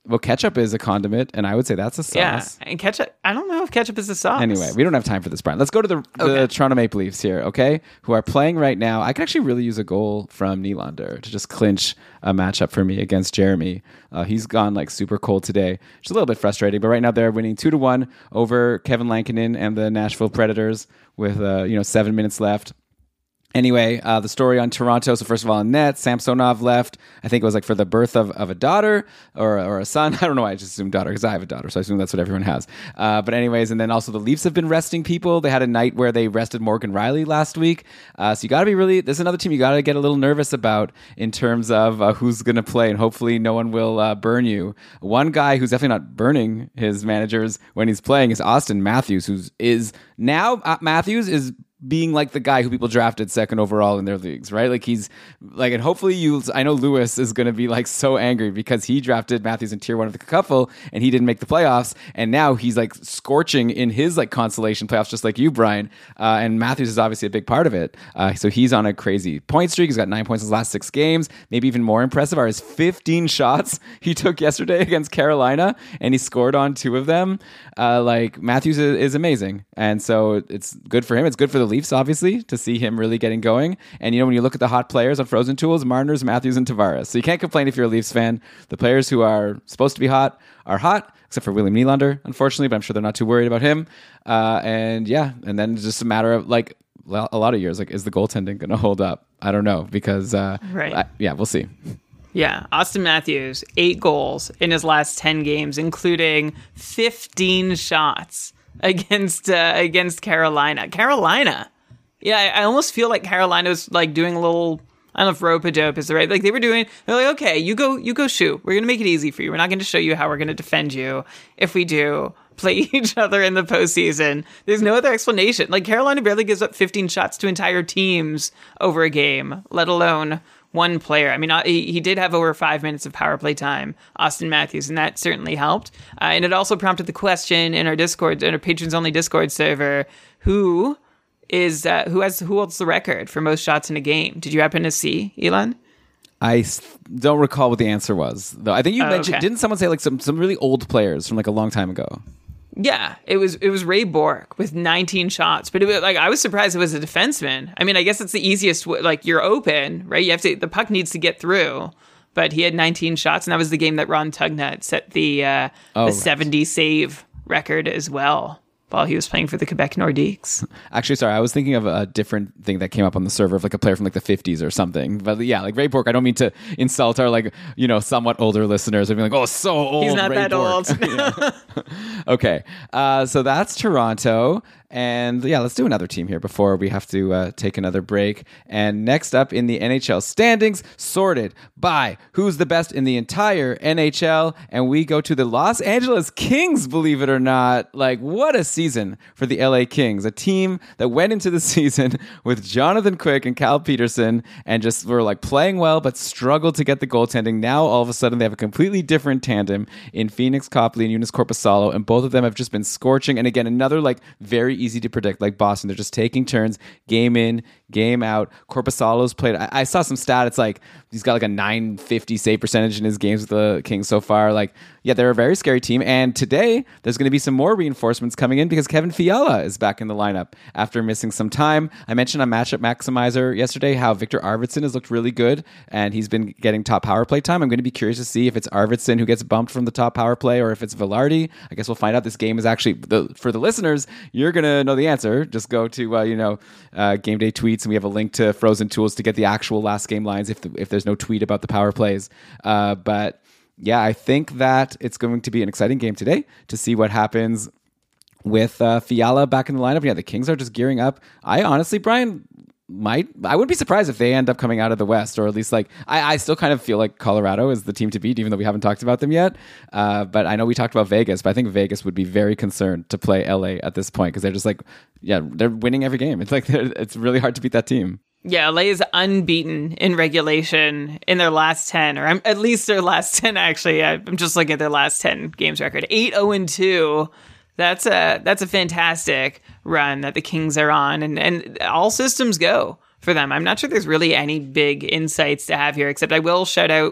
S2: well, ketchup is a condiment, and I would say that's a sauce.
S3: Yeah, and ketchup. I don't know if ketchup is a sauce.
S2: Anyway, we don't have time for this, Brian. Let's go to the, the
S3: Okay.
S2: Toronto Maple Leafs here, okay? Who are playing right now. I could actually really use a goal from Nylander to just clinch a matchup for me against Jeremy. Uh, he's gone like super cold today. It's a little bit frustrating, but right now they're winning two to one over Kevin Lankinen and the Nashville Predators with uh, you know seven minutes left. Anyway, uh, the story on Toronto. So first of all, in net, Samsonov left. I think it was like for the birth of, of a daughter or, or a son. I don't know why I just assumed daughter because I have a daughter. So I assume that's what everyone has. Uh, but anyways, and then also the Leafs have been resting people. They had a night where they rested Morgan Riley last week. Uh, so you got to be really, there's another team you got to get a little nervous about in terms of uh, who's going to play. And hopefully no one will uh, burn you. One guy who's definitely not burning his managers when he's playing is Austin Matthews, who's is now uh, Matthews is being like the guy who people drafted second overall in their leagues, right? Like he's like, and hopefully you, I know Lewis is going to be like so angry because he drafted Matthews in tier one of the couple and he didn't make the playoffs. And now he's like scorching in his like consolation playoffs, just like you, Brian. Uh, and Matthews is obviously a big part of it. Uh, so he's on a crazy point streak. He's got nine points in his last six games. Maybe even more impressive are his fifteen shots he took yesterday against Carolina and he scored on two of them. Uh, like Matthews is, is amazing. And so it's good for him. It's good for the Leafs, obviously, to see him really getting going. And, you know, when you look at the hot players on Frozen Tools, Marner's, Matthews, and Tavares. So you can't complain if you're a Leafs fan. The players who are supposed to be hot are hot, except for William Nylander, unfortunately, but I'm sure they're not too worried about him. Uh, and, yeah, and then it's just a matter of, like, a lot of years, like, is the goaltending going to hold up? I don't know, because, uh,
S3: right.
S2: I, yeah, we'll see.
S3: Yeah, Austin Matthews, eight goals in his last ten games, including fifteen shots against uh, against Carolina. Carolina. Yeah, I, I almost feel like Carolina was like doing a little, I don't know if rope-a-dope is the right, like they were doing, they're like, okay, you go, you go shoot. We're going to make it easy for you. We're not going to show you how we're going to defend you if we do play each other in the postseason. There's no other explanation. Like Carolina barely gives up fifteen shots to entire teams over a game, let alone one player. I mean, he, he did have over five minutes of power play time, Austin Matthews, and that certainly helped. Uh, and it also prompted the question in our Discord, in our patrons-only Discord server, who is uh, who has who holds the record for most shots in a game? Did you happen to see, Elon?
S2: I s- don't recall what the answer was, though. I think you
S3: Oh,
S2: mentioned,
S3: okay.
S2: didn't someone say like some, some really old players from like a long time ago?
S3: Yeah, it was it was Ray Bork with nineteen shots, but it was, like I was surprised it was a defenseman. I mean, I guess it's the easiest. W- like you're open, right? You have to. The puck needs to get through, but he had nineteen shots, and that was the game that Ron Tugnutt set the uh,
S2: Oh,
S3: the
S2: right.
S3: seventy save record as well while he was playing for the Quebec Nordiques.
S2: Actually, sorry, I was thinking of a different thing that came up on the server of like a player from like the fifties or something. But yeah, like Ray Bork, I don't mean to insult our like, you know, somewhat older listeners. I'd be like, oh, so old.
S3: He's not
S2: Ray
S3: that
S2: Bork.
S3: old.
S2: Yeah. Okay. Uh, so that's Toronto. And yeah, let's do another team here before we have to uh, take another break. And next up in the N H L standings, sorted by who's the best in the entire N H L. And we go to the Los Angeles Kings, believe it or not. Like, what a season for the L A Kings. A team that went into the season with Jonathan Quick and Cal Peterson and just were like playing well, but struggled to get the goaltending. Now, all of a sudden, they have a completely different tandem in Phoenix Copley and Eunice Corpusalo. And both of them have just been scorching. And again, another like very easy to predict, like Boston. They're just taking turns, game in, game out. Corpusalo's played. I, I saw some stat. It's like he's got like a nine fifty save percentage in his games with the Kings so far. Like, yeah, they're a very scary team. And today, there's going to be some more reinforcements coming in because Kevin Fiala is back in the lineup after missing some time. I mentioned on Matchup Maximizer yesterday how Victor Arvidsson has looked really good and he's been getting top power play time. I'm going to be curious to see if it's Arvidsson who gets bumped from the top power play or if it's Velarde. I guess we'll find out. This game is actually, the, for the listeners, you're going to know the answer. Just go to, uh, you know, uh, Game Day Tweets and we have a link to Frozen Tools to get the actual last game lines if the, if there's no tweet about the power plays. Uh, but yeah, I think that it's going to be an exciting game today to see what happens with uh, Fiala back in the lineup. Yeah, the Kings are just gearing up. I honestly, Brian, might I wouldn't be surprised if they end up coming out of the West, or at least like I, I still kind of feel like Colorado is the team to beat, even though we haven't talked about them yet. Uh, but I know we talked about Vegas, but I think Vegas would be very concerned to play L A at this point because they're just like, yeah, they're winning every game. It's like it's really hard to beat that team.
S3: Yeah, L A is unbeaten in regulation in their last ten, or at least their last ten, actually. I'm just looking at their last ten games record. eight oh and two. That's a that's a fantastic run that the Kings are on, and, and all systems go for them. I'm not sure there's really any big insights to have here, except I will shout out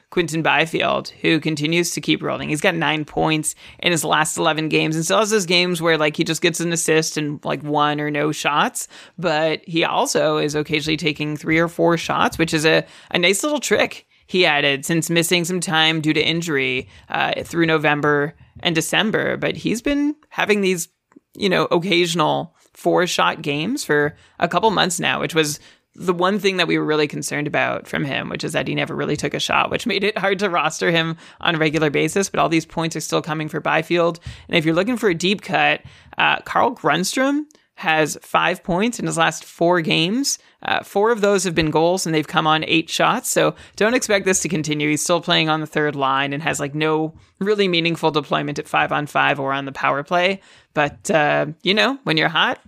S3: Quinton Byfield, who continues to keep rolling. He's got nine points in his last eleven games and still has those games where like he just gets an assist and like one or no shots. But he also is occasionally taking three or four shots, which is a, a nice little trick he added since missing some time due to injury uh, through November and December. But he's been having these, you know, occasional four shot games for a couple months now, which was the one thing that we were really concerned about from him, which is that he never really took a shot, which made it hard to roster him on a regular basis. But all these points are still coming for Byfield. And if you're looking for a deep cut, uh, Carl Grundstrom has five points in his last four games. Uh, four of those have been goals, and they've come on eight shots. So don't expect this to continue. He's still playing on the third line and has like no really meaningful deployment at five on five or on the power play. But, uh, you know, when you're hot,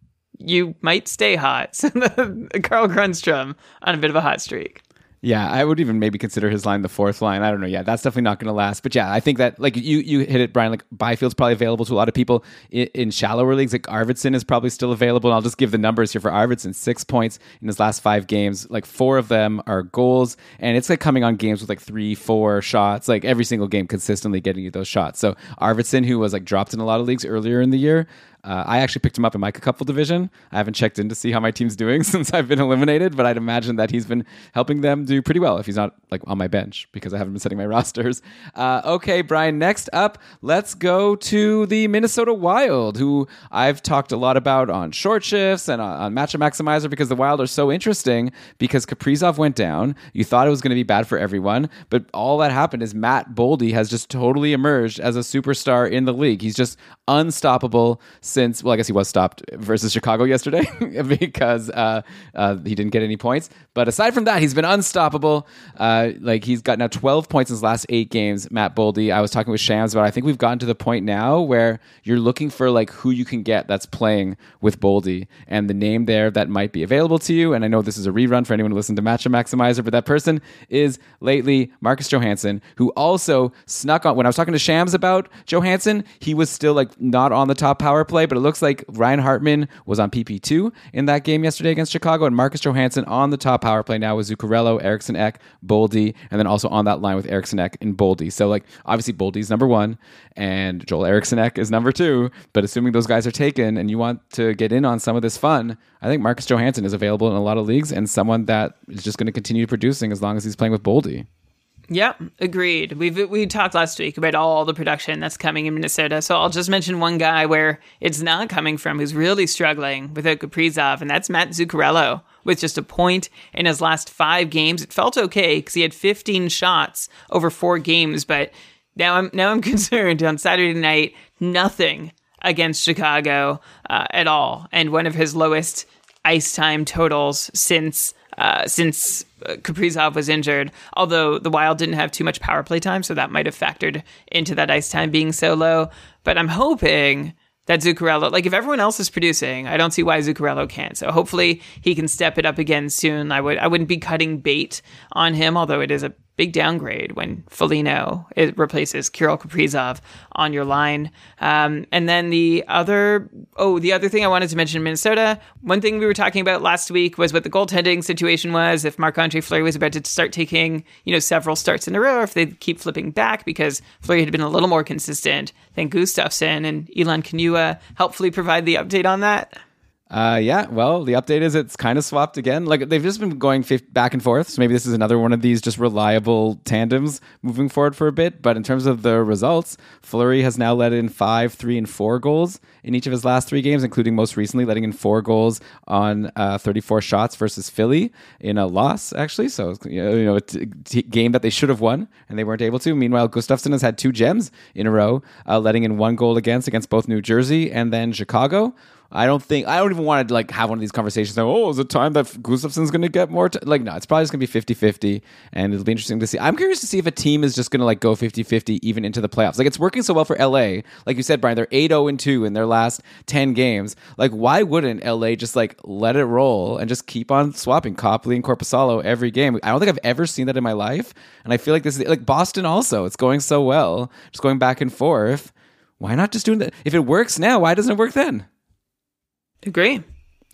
S3: you might stay hot. So Carl Grundstrom on a bit of a hot streak.
S2: Yeah, I would even maybe consider his line the fourth line. I don't know. Yeah, that's definitely not going to last. But yeah, I think that like you you hit it, Brian. Like Byfield's probably available to a lot of people in, in shallower leagues. Like Arvidsson is probably still available. And I'll just give the numbers here for Arvidsson: six points in his last five games. Like four of them are goals, and it's like coming on games with like three, four shots. Like every single game, consistently getting you those shots. So Arvidsson, who was like dropped in a lot of leagues earlier in the year. Uh, I actually picked him up in my couple division. I haven't checked in to see how my team's doing since I've been eliminated, but I'd imagine that he's been helping them do pretty well if he's not like on my bench because I haven't been setting my rosters. Uh, okay, Brian, next up, let's go to the Minnesota Wild, who I've talked a lot about on short shifts and on, on Matchup Maximizer because the Wild are so interesting because Kaprizov went down. You thought it was going to be bad for everyone, but all that happened is Matt Boldy has just totally emerged as a superstar in the league. He's just unstoppable since, well, I guess he was stopped versus Chicago yesterday because uh, uh, he didn't get any points. But aside from that, he's been unstoppable. Uh, like he's got now twelve points in his last eight games, Matt Boldy. I was talking with Shams about, I think we've gotten to the point now where you're looking for like who you can get that's playing with Boldy and the name there that might be available to you. And I know this is a rerun for anyone who listened to Matchup Maximizer, but that person is lately Marcus Johansson, who also snuck on. When I was talking to Shams about Johansson, he was still like not on the top power play, but it looks like Ryan Hartman was on P P two in that game yesterday against Chicago, and Marcus Johansson on the top power play now with Zuccarello, Eriksson Ek, Boldy, and then also on that line with Eriksson Ek and Boldy. So like obviously Boldy's number one and Joel Eriksson Ek is number two, but assuming those guys are taken and you want to get in on some of this fun, I think Marcus Johansson is available in a lot of leagues and someone that is just going to continue producing as long as he's playing with Boldy.
S3: Yep, agreed. We've we talked last week about all the production that's coming in Minnesota, so I'll just mention one guy where it's not coming from who's really struggling without Kaprizov, and that's Matt Zuccarello with just a point in his last five games. It felt okay because he had fifteen shots over four games, but now I'm now I'm concerned. On Saturday night, nothing against Chicago uh, at all, and one of his lowest ice time totals since uh, since Kaprizov was injured, although the Wild didn't have too much power play time, so that might have factored into that ice time being so low. But I'm hoping that Zuccarello, like if everyone else is producing, I don't see why Zuccarello can't. So hopefully he can step it up again soon. I would I wouldn't be cutting bait on him, although it is a big downgrade when Foligno it replaces Kirill Kaprizov on your line. Um, and then the other, oh, the other thing I wanted to mention in Minnesota, one thing we were talking about last week was what the goaltending situation was, if Marc-Andre Fleury was about to start taking, you know, several starts in a row, or if they'd keep flipping back because Fleury had been a little more consistent than Gustafsson, and Elon Kanua helpfully provide the update on that.
S2: Uh, yeah, well, the update is it's kind of swapped again. Like they've just been going f- back and forth. So maybe this is another one of these just reliable tandems moving forward for a bit. But in terms of the results, Fleury has now let in five, three, and four goals in each of his last three games, including most recently letting in four goals on uh, thirty-four shots versus Philly in a loss, actually. So, you know, a t- t- game that they should have won and they weren't able to. Meanwhile, Gustafsson has had two gems in a row, uh, letting in one goal against against both New Jersey and then Chicago. I don't think I don't even want to like have one of these conversations. Like, oh, is it time that Gustafsson's going to get more? T-? Like, no, it's probably just going to be fifty-fifty, and it'll be interesting to see. I'm curious to see if a team is just going to like go fifty-fifty even into the playoffs. Like, it's working so well for L A. Like you said, Brian, they're eight oh and two in their last ten games. Like, why wouldn't L A just like let it roll and just keep on swapping Copley and Korpisalo every game? I don't think I've ever seen that in my life, and I feel like this is like Boston also. It's going so well, just going back and forth. Why not just doing that? If it works now, why doesn't it work then?
S3: Agree.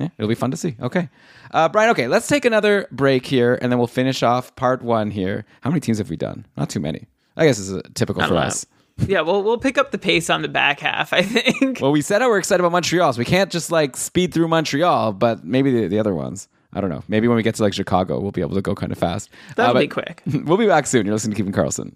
S2: Yeah, it'll be fun to see. Okay. Uh, Brian, okay, let's take another break here, and then we'll finish off part one here. How many teams have we done? Not too many. I guess this is typical for
S3: know.
S2: us.
S3: Yeah, well, we'll pick up the pace on the back half, I think.
S2: Well, we said how we're excited about Montreal, so we can't just like speed through Montreal, but maybe the, the other ones. I don't know. Maybe when we get to like Chicago, we'll be able to go kind of fast.
S3: That'll
S2: uh,
S3: be quick.
S2: We'll be back soon. You're listening to Keeping Karlsson.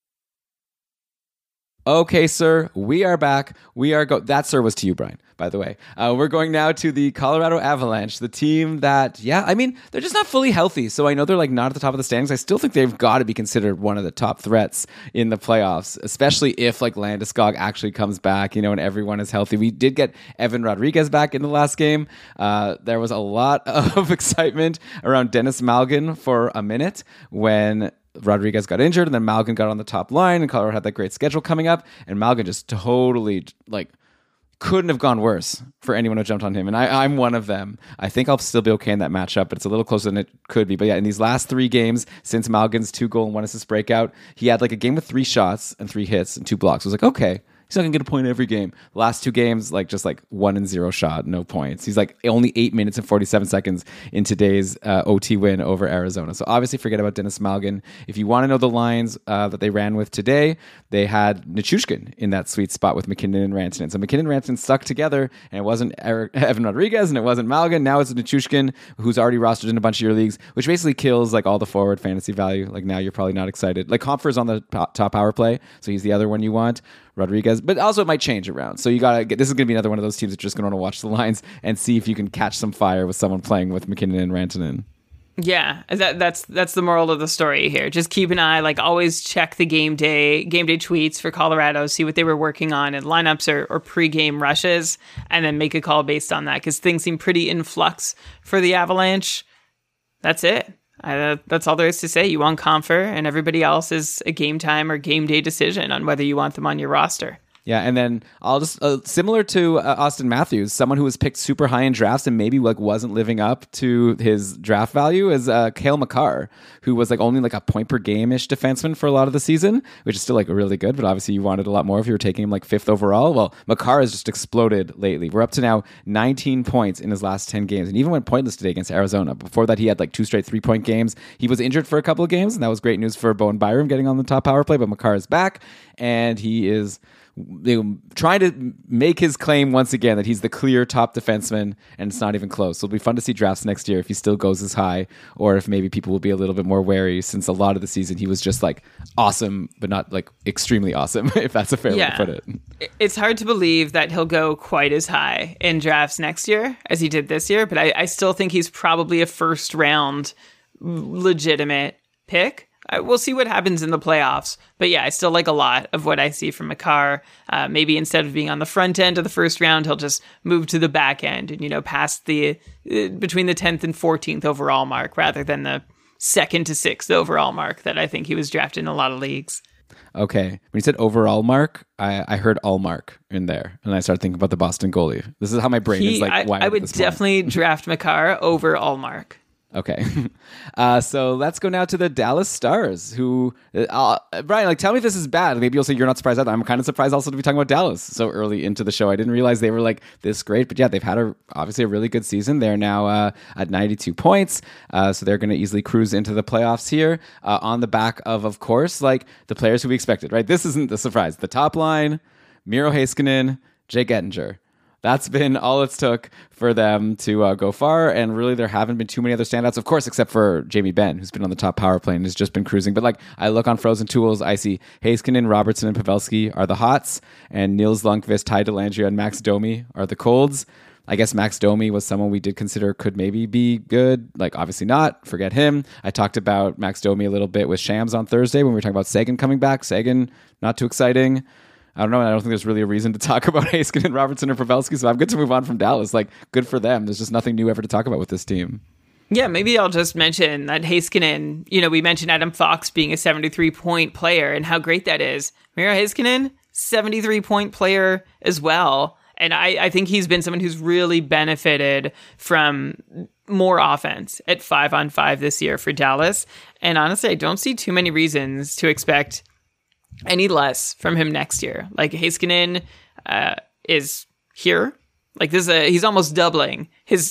S2: Okay, sir, we are back. We are go. That sir was to you, Brian, by the way. Uh, we're going now to the Colorado Avalanche, the team that, yeah, I mean, they're just not fully healthy. So I know they're like not at the top of the standings. I still think they've got to be considered one of the top threats in the playoffs, especially if like Landeskog actually comes back, you know, and everyone is healthy. We did get Evan Rodriguez back in the last game. Uh, there was a lot of excitement around Dennis Malgin for a minute when Rodriguez got injured, and then Malgin got on the top line, and Colorado had that great schedule coming up, and Malgin just totally like couldn't have gone worse for anyone who jumped on him, and I, I'm one of them. I think I'll still be okay in that matchup, but it's a little closer than it could be. But yeah, in these last three games since Malgin's two goal and one assist breakout, he had like a game with three shots and three hits and two blocks. I was like, okay, he's not gonna get a point every game. The last two games, like just like one and zero shot, no points. He's like only eight minutes and forty-seven seconds in today's uh, O T win over Arizona. So obviously forget about Dennis Malgin. If you want to know the lines uh, that they ran with today, they had Nichushkin in that sweet spot with McKinnon and Rantanen. So McKinnon and Rantanen stuck together, and it wasn't Eric, Evan Rodriguez and it wasn't Malgin. Now it's Nichushkin, who's already rostered in a bunch of your leagues, which basically kills like all the forward fantasy value. Like now you're probably not excited. Like Compher's on the top power play, so he's the other one you want. Rodriguez, but also it might change around. So you gotta get, this is gonna be another one of those teams that you're just gonna want to watch the lines and see if you can catch some fire with someone playing with McKinnon and Rantanen.
S3: Yeah, that, that's that's the moral of the story here. Just keep an eye, like always check the game day game day tweets for Colorado, see what they were working on in lineups or, or pre-game rushes, and then make a call based on that, because things seem pretty in flux for the Avalanche. That's it. Uh, that's all there is to say. You want Compher, and everybody else is a game time or game day decision on whether you want them on your roster.
S2: Yeah, and then I'll just uh, similar to uh, Austin Matthews, someone who was picked super high in drafts and maybe like wasn't living up to his draft value is uh, Cale Makar, who was like only like a point per game ish defenseman for a lot of the season, which is still like really good. But obviously, you wanted a lot more if you were taking him like fifth overall. Well, Makar has just exploded lately. We're up to now nineteen points in his last ten games, and even went pointless today against Arizona. Before that, he had like two straight three point games. He was injured for a couple of games, and that was great news for Bowen Byram getting on the top power play. But Makar is back, and he is you know, trying to make his claim once again that he's the clear top defenseman, and it's not even close. So it'll be fun to see drafts next year if he still goes as high, or if maybe people will be a little bit more wary, since a lot of the season he was just like awesome, but not like extremely awesome, if that's a fair
S3: yeah.
S2: way to put it.
S3: It's hard to believe that he'll go quite as high in drafts next year as he did this year, but I, I still think he's probably a first round legitimate pick. We'll see what happens in the playoffs. But yeah, I still like a lot of what I see from Makar. Uh, maybe instead of being on the front end of the first round, he'll just move to the back end and, you know, past the, uh, between the tenth and fourteenth overall mark, rather than the second to sixth overall mark that I think he was drafted in a lot of leagues.
S2: Okay. When you said overall mark, I, I heard all mark in there. And I started thinking about the Boston goalie. This is how my brain
S3: he,
S2: is like
S3: I,
S2: wired
S3: I would
S2: this
S3: definitely draft Makar over Allmark.
S2: Okay. Uh, so let's go now to the Dallas Stars, who, uh, Brian, like, tell me if this is bad. Maybe you'll say you're not surprised either. I'm kind of surprised also to be talking about Dallas so early into the show. I didn't realize they were like this great, but yeah, they've had a, obviously a really good season. They're now uh, at ninety-two points. Uh, so they're going to easily cruise into the playoffs here uh, on the back of, of course, like the players who we expected, right? This isn't the surprise. The top line, Miro Heiskanen, Jake Ettinger. That's been all it's took for them to uh, go far, and really there haven't been too many other standouts, of course, except for Jamie Benn, who's been on the top power play and has just been cruising. But like, I look on Frozen Tools, I see Heiskanen, Robertson, and Pavelski are the hots, and Nils Lundqvist, Ty Dellandrea, and Max Domi are the colds. I guess Max Domi was someone we did consider could maybe be good. Like, obviously not. Forget him. I talked about Max Domi a little bit with Shams on Thursday when we were talking about Sagan coming back. Sagan, not too exciting. I don't know. I don't think there's really a reason to talk about Heiskanen, Robertson, or Pavelski, so I'm good to move on from Dallas. Like, good for them. There's just nothing new ever to talk about with this team.
S3: Yeah, maybe I'll just mention that Heiskanen, you know, we mentioned Adam Fox being a seventy-three point player and how great that is. Miro Heiskanen, seventy-three point player as well. And I, I think he's been someone who's really benefited from more offense at five on five this year for Dallas. And honestly, I don't see too many reasons to expect any less from him next year. Like, Heiskanen uh, is here. Like, this is a, he's almost doubling his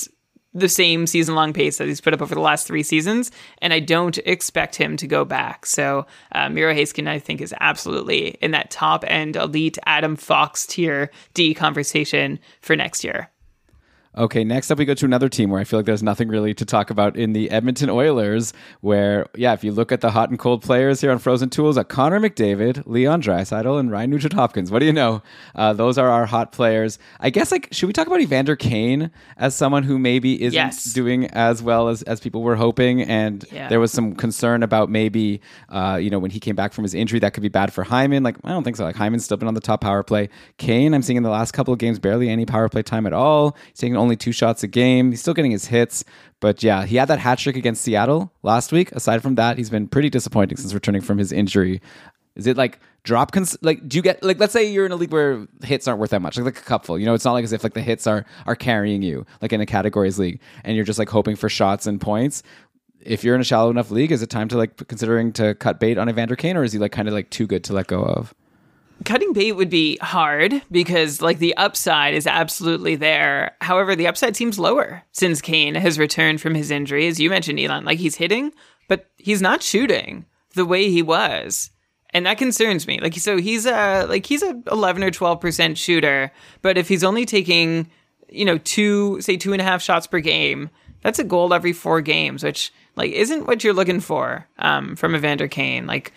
S3: the same season-long pace that he's put up over the last three seasons, and I don't expect him to go back. So uh, Miro Heiskanen, I think, is absolutely in that top-end elite Adam Fox tier D conversation for next year.
S2: Okay, next up we go to another team where I feel like there's nothing really to talk about in the Edmonton Oilers, where, yeah, if you look at the hot and cold players here on Frozen Tools, uh, Connor McDavid, Leon Draisaitl, and Ryan Nugent-Hopkins. What do you know? Uh, those are our hot players. I guess, like, should we talk about Evander Kane as someone who maybe isn't
S3: yes.
S2: doing as well as, as people were hoping? And
S3: yeah.
S2: there was some concern about maybe, uh, you know, when he came back from his injury, that could be bad for Hyman. Like, I don't think so. Like, Hyman's still been on the top power play. Kane, I'm seeing in the last couple of games, barely any power play time at all. He's taking only two shots a game. He's still getting his hits, but yeah, he had that hat trick against Seattle last week. Aside from that, he's been pretty disappointing since returning from his injury. Is it like drop cons- like do you get like let's say you're in a league where hits aren't worth that much, like, like a cupful, you know, it's not like as if like the hits are are carrying you like in a categories league and you're just like hoping for shots and points. If you're in a shallow enough league, is it time to like considering to cut bait on Evander Kane, or is he like kind of like too good to let go of?
S3: Cutting bait would be hard because, like, the upside is absolutely there. However, the upside seems lower since Kane has returned from his injury. As you mentioned, Elon, like, he's hitting, but he's not shooting the way he was. And that concerns me. Like, so he's a, like, he's a eleven or twelve percent shooter, but if he's only taking, you know, two, say two and a half shots per game, that's a goal every four games, which, like, isn't what you're looking for um, from Evander Kane. Like,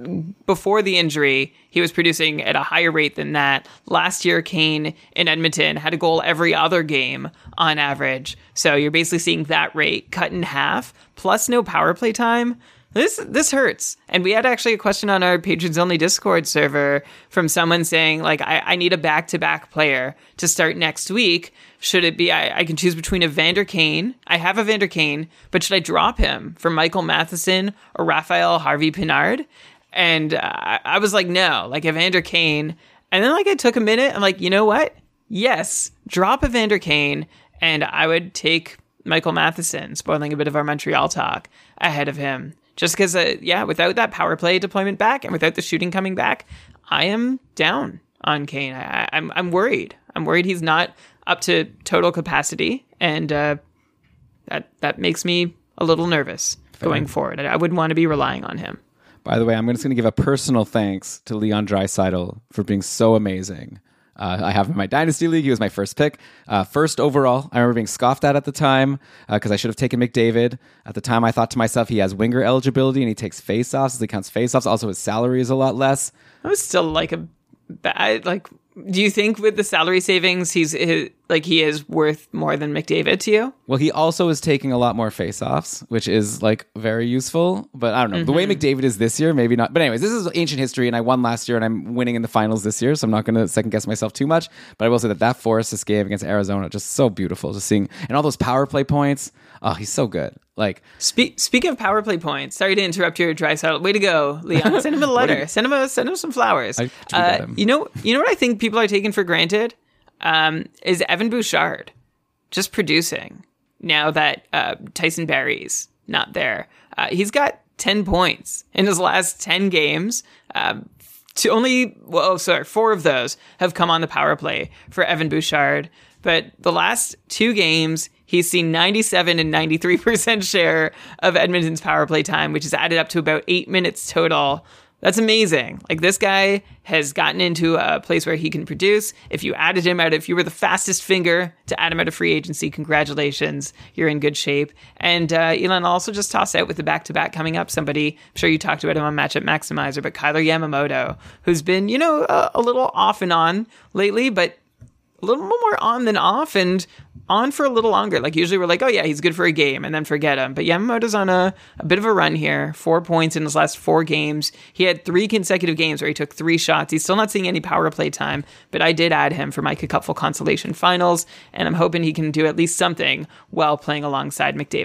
S3: before the injury, he was producing at a higher rate than that. Last year, Kane in Edmonton had a goal every other game on average. So you're basically seeing that rate cut in half, plus no power play time. This this hurts. And we had actually a question on our Patrons Only Discord server from someone saying, like, I, I need a back-to-back player to start next week. Should it be, I, I can choose between Evander Kane. I have Evander Kane, but should I drop him for Michael Matheson or Raphael Harvey-Pinard? And uh, I was like, no, like Evander Kane. And then like I took a minute. I'm like, you know what? Yes, drop Evander Kane. And I would take Michael Matheson, spoiling a bit of our Montreal talk, ahead of him. Just because, uh, yeah, without that power play deployment back and without the shooting coming back, I am down on Kane. I, I'm I'm worried. I'm worried he's not up to total capacity. And uh, that, that makes me a little nervous Fair. going forward. I, I wouldn't want to be relying on him.
S2: By the way, I'm just going to give a personal thanks to Leon Draisaitl for being so amazing. Uh, I have him in my Dynasty League. He was my first pick. Uh, first overall. I remember being scoffed at at the time because uh, I should have taken McDavid. At the time, I thought to myself, he has winger eligibility and he takes faceoffs as he counts faceoffs. Also, his salary is a lot less.
S3: I was still like a bad, like, do you think with the salary savings, he's his, like he is worth more than McDavid to you?
S2: Well, he also is taking a lot more faceoffs, which is like very useful. But I don't know. Mm-hmm. The way McDavid is this year, maybe not. But anyways, this is ancient history, and I won last year, and I'm winning in the finals this year, so I'm not going to second guess myself too much. But I will say that that Forrest game against Arizona, just so beautiful, just seeing, and all those power play points. Oh, he's so good. Like,
S3: Spe- speaking of power play points, sorry to interrupt your Draisaitl. Way to go, Leon. Send him a letter. you, send him a, send him some flowers.
S2: I
S3: uh,
S2: him.
S3: You know, you know what I think people are taking for granted um, is Evan Bouchard just producing now that uh, Tyson Barrie's not there. Uh, he's got ten points in his last ten games. Um, to only, well, sorry, four of those have come on the power play for Evan Bouchard. But the last two games, he's seen ninety-seven and ninety-three percent share of Edmonton's power play time, which is added up to about eight minutes total. That's amazing. Like, this guy has gotten into a place where he can produce. If you added him out, if you were the fastest finger to add him out of free agency, congratulations. You're in good shape. And uh, Elon also just tossed out with the back-to-back coming up. Somebody, I'm sure you talked about him on Matchup Maximizer, but Kyler Yamamoto, who's been, you know, a, a little off and on lately, but a little more on than off, and on for a little longer. Like, usually we're like, oh yeah, he's good for a game and then forget him. But Yamamoto's on a, a bit of a run here. Four points in his last four games. He had three consecutive games where he took three shots. He's still not seeing any power play time, but I did add him for my Cupful Consolation Finals, and I'm hoping he can do at least something while playing alongside McDavid.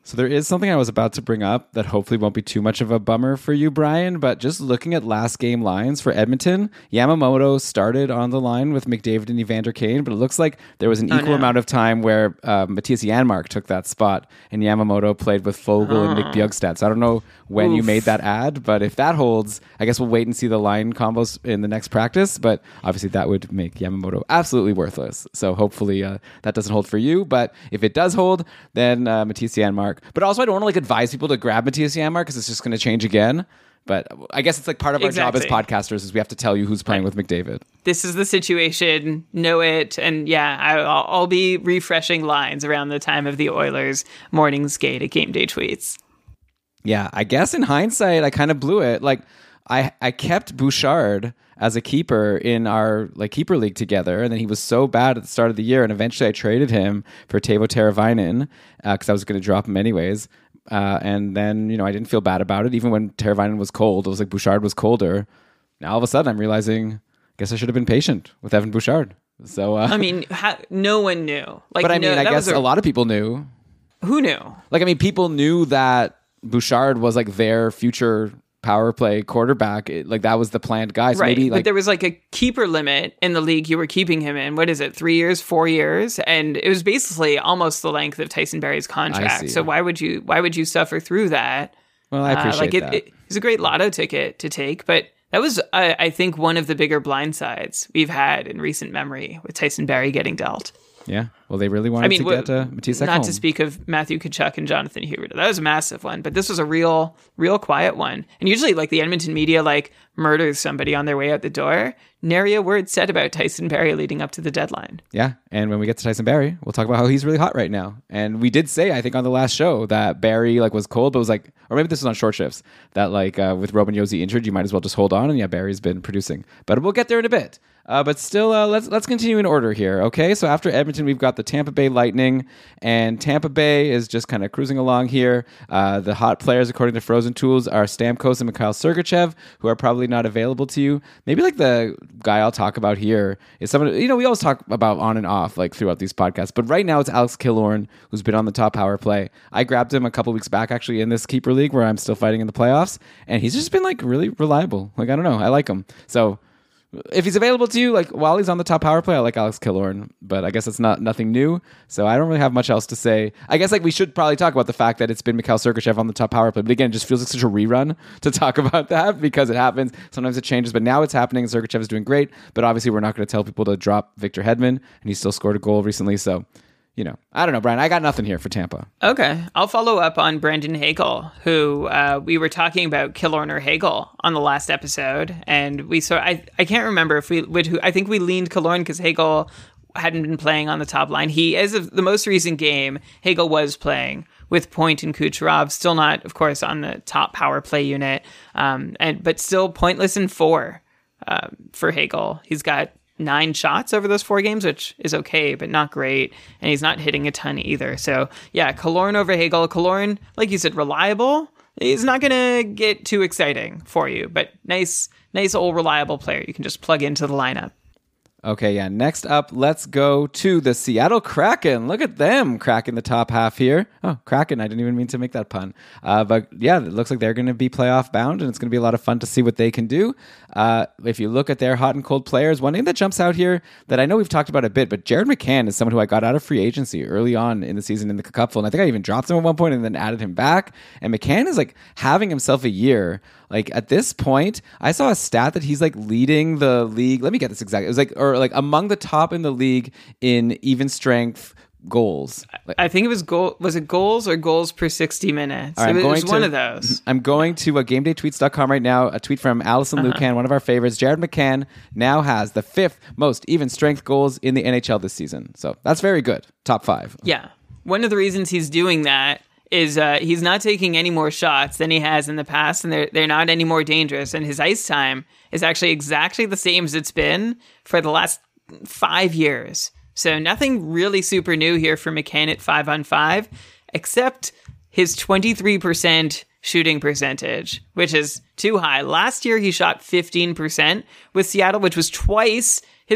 S2: So there is something I was about to bring up that hopefully won't be too much of a bummer for you, Brian, but just looking at last game lines for Edmonton, Yamamoto started on the line with McDavid and Evander Kane, but it looks like there was an
S3: oh,
S2: equal
S3: no.
S2: amount of time where uh, Matthias Janmark took that spot and Yamamoto played with Fogle
S3: oh.
S2: and Nick Bjugstad. So I don't know when
S3: Oof.
S2: you made that ad, but if that holds, I guess we'll wait and see the line combos in the next practice, but obviously that would make Yamamoto absolutely worthless. So hopefully uh, that doesn't hold for you, but if it does hold, then uh, Matthias Janmark. But also I don't want to like advise people to grab Matthias Janmark because it's just going to change again. But I guess it's like part of our
S3: exactly.
S2: job as podcasters is we have to tell you who's playing with McDavid.
S3: This is the situation. Know it. And yeah, I, I'll, I'll be refreshing lines around the time of the Oilers morning skate at Game Day Tweets.
S2: Yeah, I guess in hindsight, I kind of blew it. Like I, I kept Bouchard as a keeper in our like keeper league together, and then he was so bad at the start of the year, and eventually I traded him for Teuvo Teravainen because uh, I was going to drop him anyways. Uh, and then, you know, I didn't feel bad about it. Even when Teravainen was cold, it was like Bouchard was colder. Now all of a sudden I'm realizing, I guess I should have been patient with Evan Bouchard. So uh,
S3: I mean, ha- no one knew. Like,
S2: but I
S3: no,
S2: mean, I guess
S3: a,
S2: a lot of people knew.
S3: Who knew?
S2: Like, I mean, people knew that Bouchard was like their future power play quarterback. It, like that was the planned guy. So
S3: right.
S2: maybe like
S3: but there was like a keeper limit in the league you were keeping him in. What is it? Three years, four years? And it was basically almost the length of Tyson Barrie's contract. So why would you why would you suffer through that?
S2: Well, I appreciate
S3: uh, like it,
S2: that.
S3: It, it's a great lotto ticket to take, but that was, uh, I think, one of the bigger blindsides we've had in recent memory with Tyson Barrie getting dealt.
S2: Yeah, well, they really wanted
S3: I mean,
S2: to
S3: w-
S2: get uh, Matisse
S3: not
S2: home.
S3: to speak of Matthew Tkachuk and Jonathan Huberdeau. That was a massive one, but this was a real, real quiet one. And usually, like, the Edmonton media, like, murders somebody on their way out the door. Nary a word said about Tyson Barrie leading up to the deadline.
S2: Yeah, and when we get to Tyson Barrie, we'll talk about how he's really hot right now. And we did say, I think, on the last show that Barrie, like, was cold, but was like, or maybe this was on short shifts, that, like, uh, with Roman Josi injured, you might as well just hold on. And yeah, Barrie's been producing. But we'll get there in a bit. Uh, but still, uh, let's let's continue in order here, okay? So after Edmonton, we've got the Tampa Bay Lightning, and Tampa Bay is just kind of cruising along here. Uh, the hot players, according to Frozen Tools, are Stamkos and Mikhail Sergachev, who are probably not available to you. Maybe like the guy I'll talk about here is someone, you know, we always talk about on and off like throughout these podcasts, but right now it's Alex Killorn, who's been on the top power play. I grabbed him a couple weeks back actually in this keeper league where I'm still fighting in the playoffs, and he's just been like really reliable. Like, I don't know, I like him. So if he's available to you, like while he's on the top power play, I like Alex Killorn, but I guess it's not nothing new. So I don't really have much else to say. I guess like we should probably talk about the fact that it's been Mikhail Sergachev on the top power play. But again, it just feels like such a rerun to talk about that because it happens. Sometimes it changes, but now it's happening. Sergachev is doing great, but obviously we're not going to tell people to drop Victor Hedman, and he still scored a goal recently. So, you know, I don't know, Brian. I got nothing here for Tampa.
S3: Okay. I'll follow up on Brendan Hagel, who uh, we were talking about Killorn or Hagel on the last episode. And we saw, I, I can't remember if we would, I think we leaned Killorn because Hagel hadn't been playing on the top line. He, as of the most recent game, Hagel was playing with Point and Kucherov, still not, of course, on the top power play unit, um, and but still pointless in four uh, for Hagel. He's got nine shots over those four games, which is okay, but not great. And he's not hitting a ton either. So yeah, Killorn over Hagel. Killorn, like you said, reliable. He's not going to get too exciting for you, but nice, nice old reliable player you can just plug into the lineup.
S2: Okay, yeah. Next up, let's go to the Seattle Kraken. Look at them cracking the top half here. Oh, Kraken. I didn't even mean to make that pun. Uh, but yeah, it looks like they're going to be playoff bound, and it's going to be a lot of fun to see what they can do. Uh, if you look at their hot and cold players, one name that jumps out here that I know we've talked about a bit, but Jared McCann is someone who I got out of free agency early on in the season in the Cupful, and I think I even dropped him at one point and then added him back. And McCann is like having himself a year. Like at this point, I saw a stat that he's like leading the league. Let me get this exactly. It was like, or like among the top in the league in even strength goals. Like,
S3: I think it was goal. Was it goals or goals per sixty minutes?
S2: right,
S3: it was,
S2: I'm
S3: it was
S2: going
S3: one
S2: to,
S3: of those.
S2: I'm going to uh, game day tweets dot com right now. A tweet from Allison uh-huh. Lucan, one of our favorites. Jared McCann now has the fifth most even strength goals in the N H L this season. So that's very good. Top five.
S3: Yeah. One of the reasons he's doing that is uh, he's not taking any more shots than he has in the past, and they're they're not any more dangerous. And his ice time is actually exactly the same as it's been for the last five years. So nothing really super new here for McCann at five on five, except his twenty-three percent shooting percentage, which is too high. Last year he shot fifteen percent with Seattle, which was twice his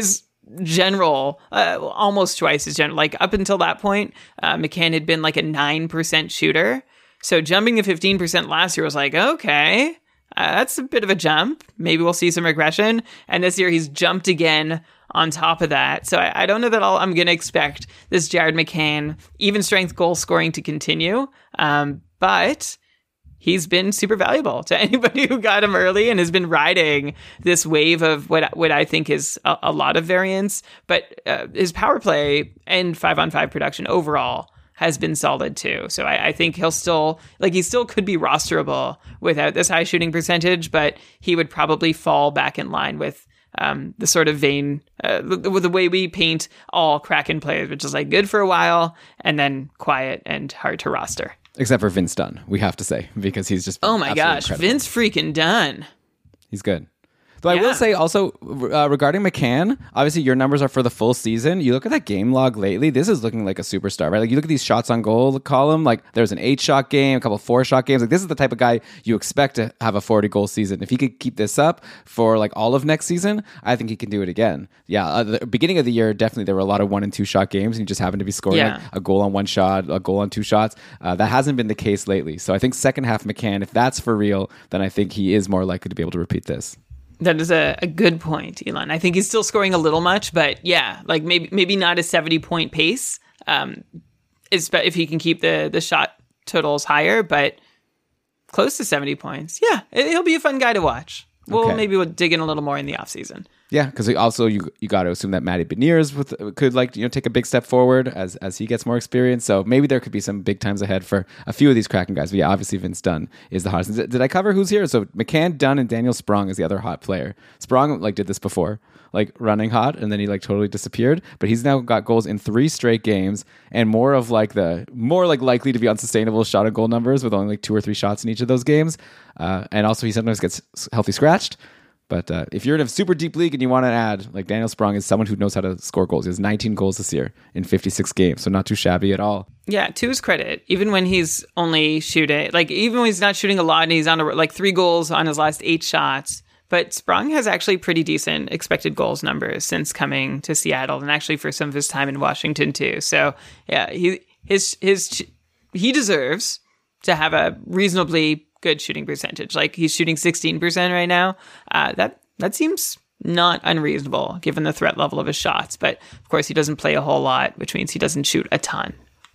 S3: general, uh, almost twice as general. Like up until that point, uh, McCann had been like a nine percent shooter. So jumping to fifteen percent last year was like, okay, uh, that's a bit of a jump. Maybe we'll see some regression. And this year he's jumped again on top of that. So I, I don't know that I'll, I'm going to expect this Jared McCann even strength goal scoring to continue. Um, but he's been super valuable to anybody who got him early and has been riding this wave of what what I think is a, a lot of variance. But uh, his power play and five on five production overall has been solid too. So I, I think he'll still, like he still could be rosterable without this high shooting percentage, but he would probably fall back in line with um, the sort of vein, uh, the, the way we paint all Kraken players, which is like good for a while and then quiet and hard to roster.
S2: Except for Vince Dunn, we have to say, because he's just
S3: oh my gosh,
S2: incredible.
S3: Vince freaking Dunn.
S2: He's good. Though
S3: Yeah.
S2: I will say also uh, regarding McCann, obviously your numbers are for the full season. You look at that game log lately, this is looking like a superstar, right? Like you look at these shots on goal column, like there's an eight shot game, a couple of four shot games. Like this is the type of guy you expect to have a forty goal season. If he could keep this up for like all of next season, I think he can do it again. Yeah, uh, the beginning of the year, definitely there were a lot of one and two shot games and he just happened to be scoring
S3: Yeah.
S2: like a goal on one shot, a goal on two shots. Uh, that hasn't been the case lately. So I think second half McCann, if that's for real, then I think he is more likely to be able to repeat this.
S3: That is a, a good point, Elon. I think he's still scoring a little much, but yeah, like maybe maybe not a seventy point pace. Um, is if he can keep the the shot totals higher, but close to seventy points. Yeah, it, he'll be a fun guy to watch. Well,
S2: Okay.
S3: maybe we'll dig in a little more in the offseason.
S2: Yeah, because also you you got to assume that Matty Beniers with could like you know take a big step forward as as he gets more experience. So maybe there could be some big times ahead for a few of these Kraken guys. But yeah, obviously Vince Dunn is the hottest. Did I cover who's here? So McCann, Dunn, and Daniel Sprong is the other hot player. Sprong like did this before, like running hot, and then he like totally disappeared. But he's now got goals in three straight games, and more of like the more like likely to be unsustainable shot and goal numbers with only like two or three shots in each of those games. Uh, and also he sometimes gets healthy scratched. But uh, if you're in a super deep league and you want to add, like Daniel Sprong is someone who knows how to score goals. He has nineteen goals this year in fifty-six games, so not too shabby at all.
S3: Yeah, to his credit, even when he's only shooting, like even when he's not shooting a lot and he's on a, like three goals on his last eight shots, but Sprong has actually pretty decent expected goals numbers since coming to Seattle and actually for some of his time in Washington too. So yeah, he his his he deserves to have a reasonably good shooting percentage. Like he's shooting sixteen percent right now. Uh, that that seems not unreasonable given the threat level of his shots. But of course, he doesn't play a whole lot, which means he doesn't shoot a ton.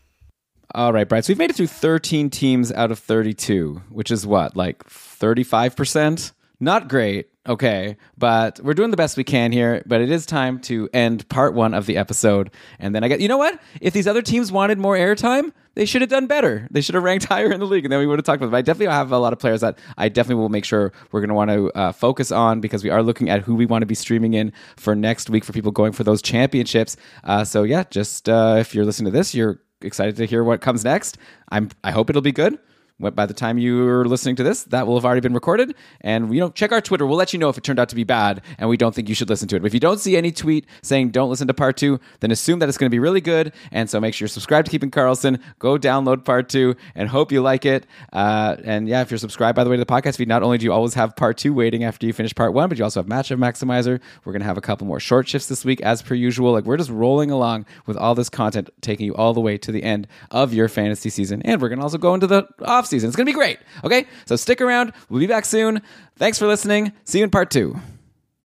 S2: All right, Brian. So we've made it through thirteen teams out of thirty-two, which is what, like thirty-five percent? Not great. Okay, but we're doing the best we can here, but it is time to end part one of the episode. And then I get, you know what? If these other teams wanted more airtime, they should have done better. They should have ranked higher in the league, and then we would have talked about it. But I definitely have a lot of players that I definitely will make sure we're going to want to uh, focus on because we are looking at who we want to be streaming in for next week for people going for those championships. Uh, so yeah, just uh, if you're listening to this, you're excited to hear what comes next. I'm. I hope it'll be good. By the time you're listening to this, that will have already been recorded. And, you know, check our Twitter. We'll let you know if it turned out to be bad and we don't think you should listen to it. But if you don't see any tweet saying don't listen to part two, then assume that it's going to be really good. And so make sure you're subscribed to Keeping Karlsson. Go download part two and hope you like it. Uh, and yeah, if you're subscribed, by the way, to the podcast feed, not only do you always have part two waiting after you finish part one, but you also have Matchup Maximizer. We're going to have a couple more short shifts this week as per usual. Like we're just rolling along with all this content, taking you all the way to the end of your fantasy season. And we're going to also go into the off season. It's going to be great. Okay, so stick around. We'll be back soon. Thanks for listening. See you in part two.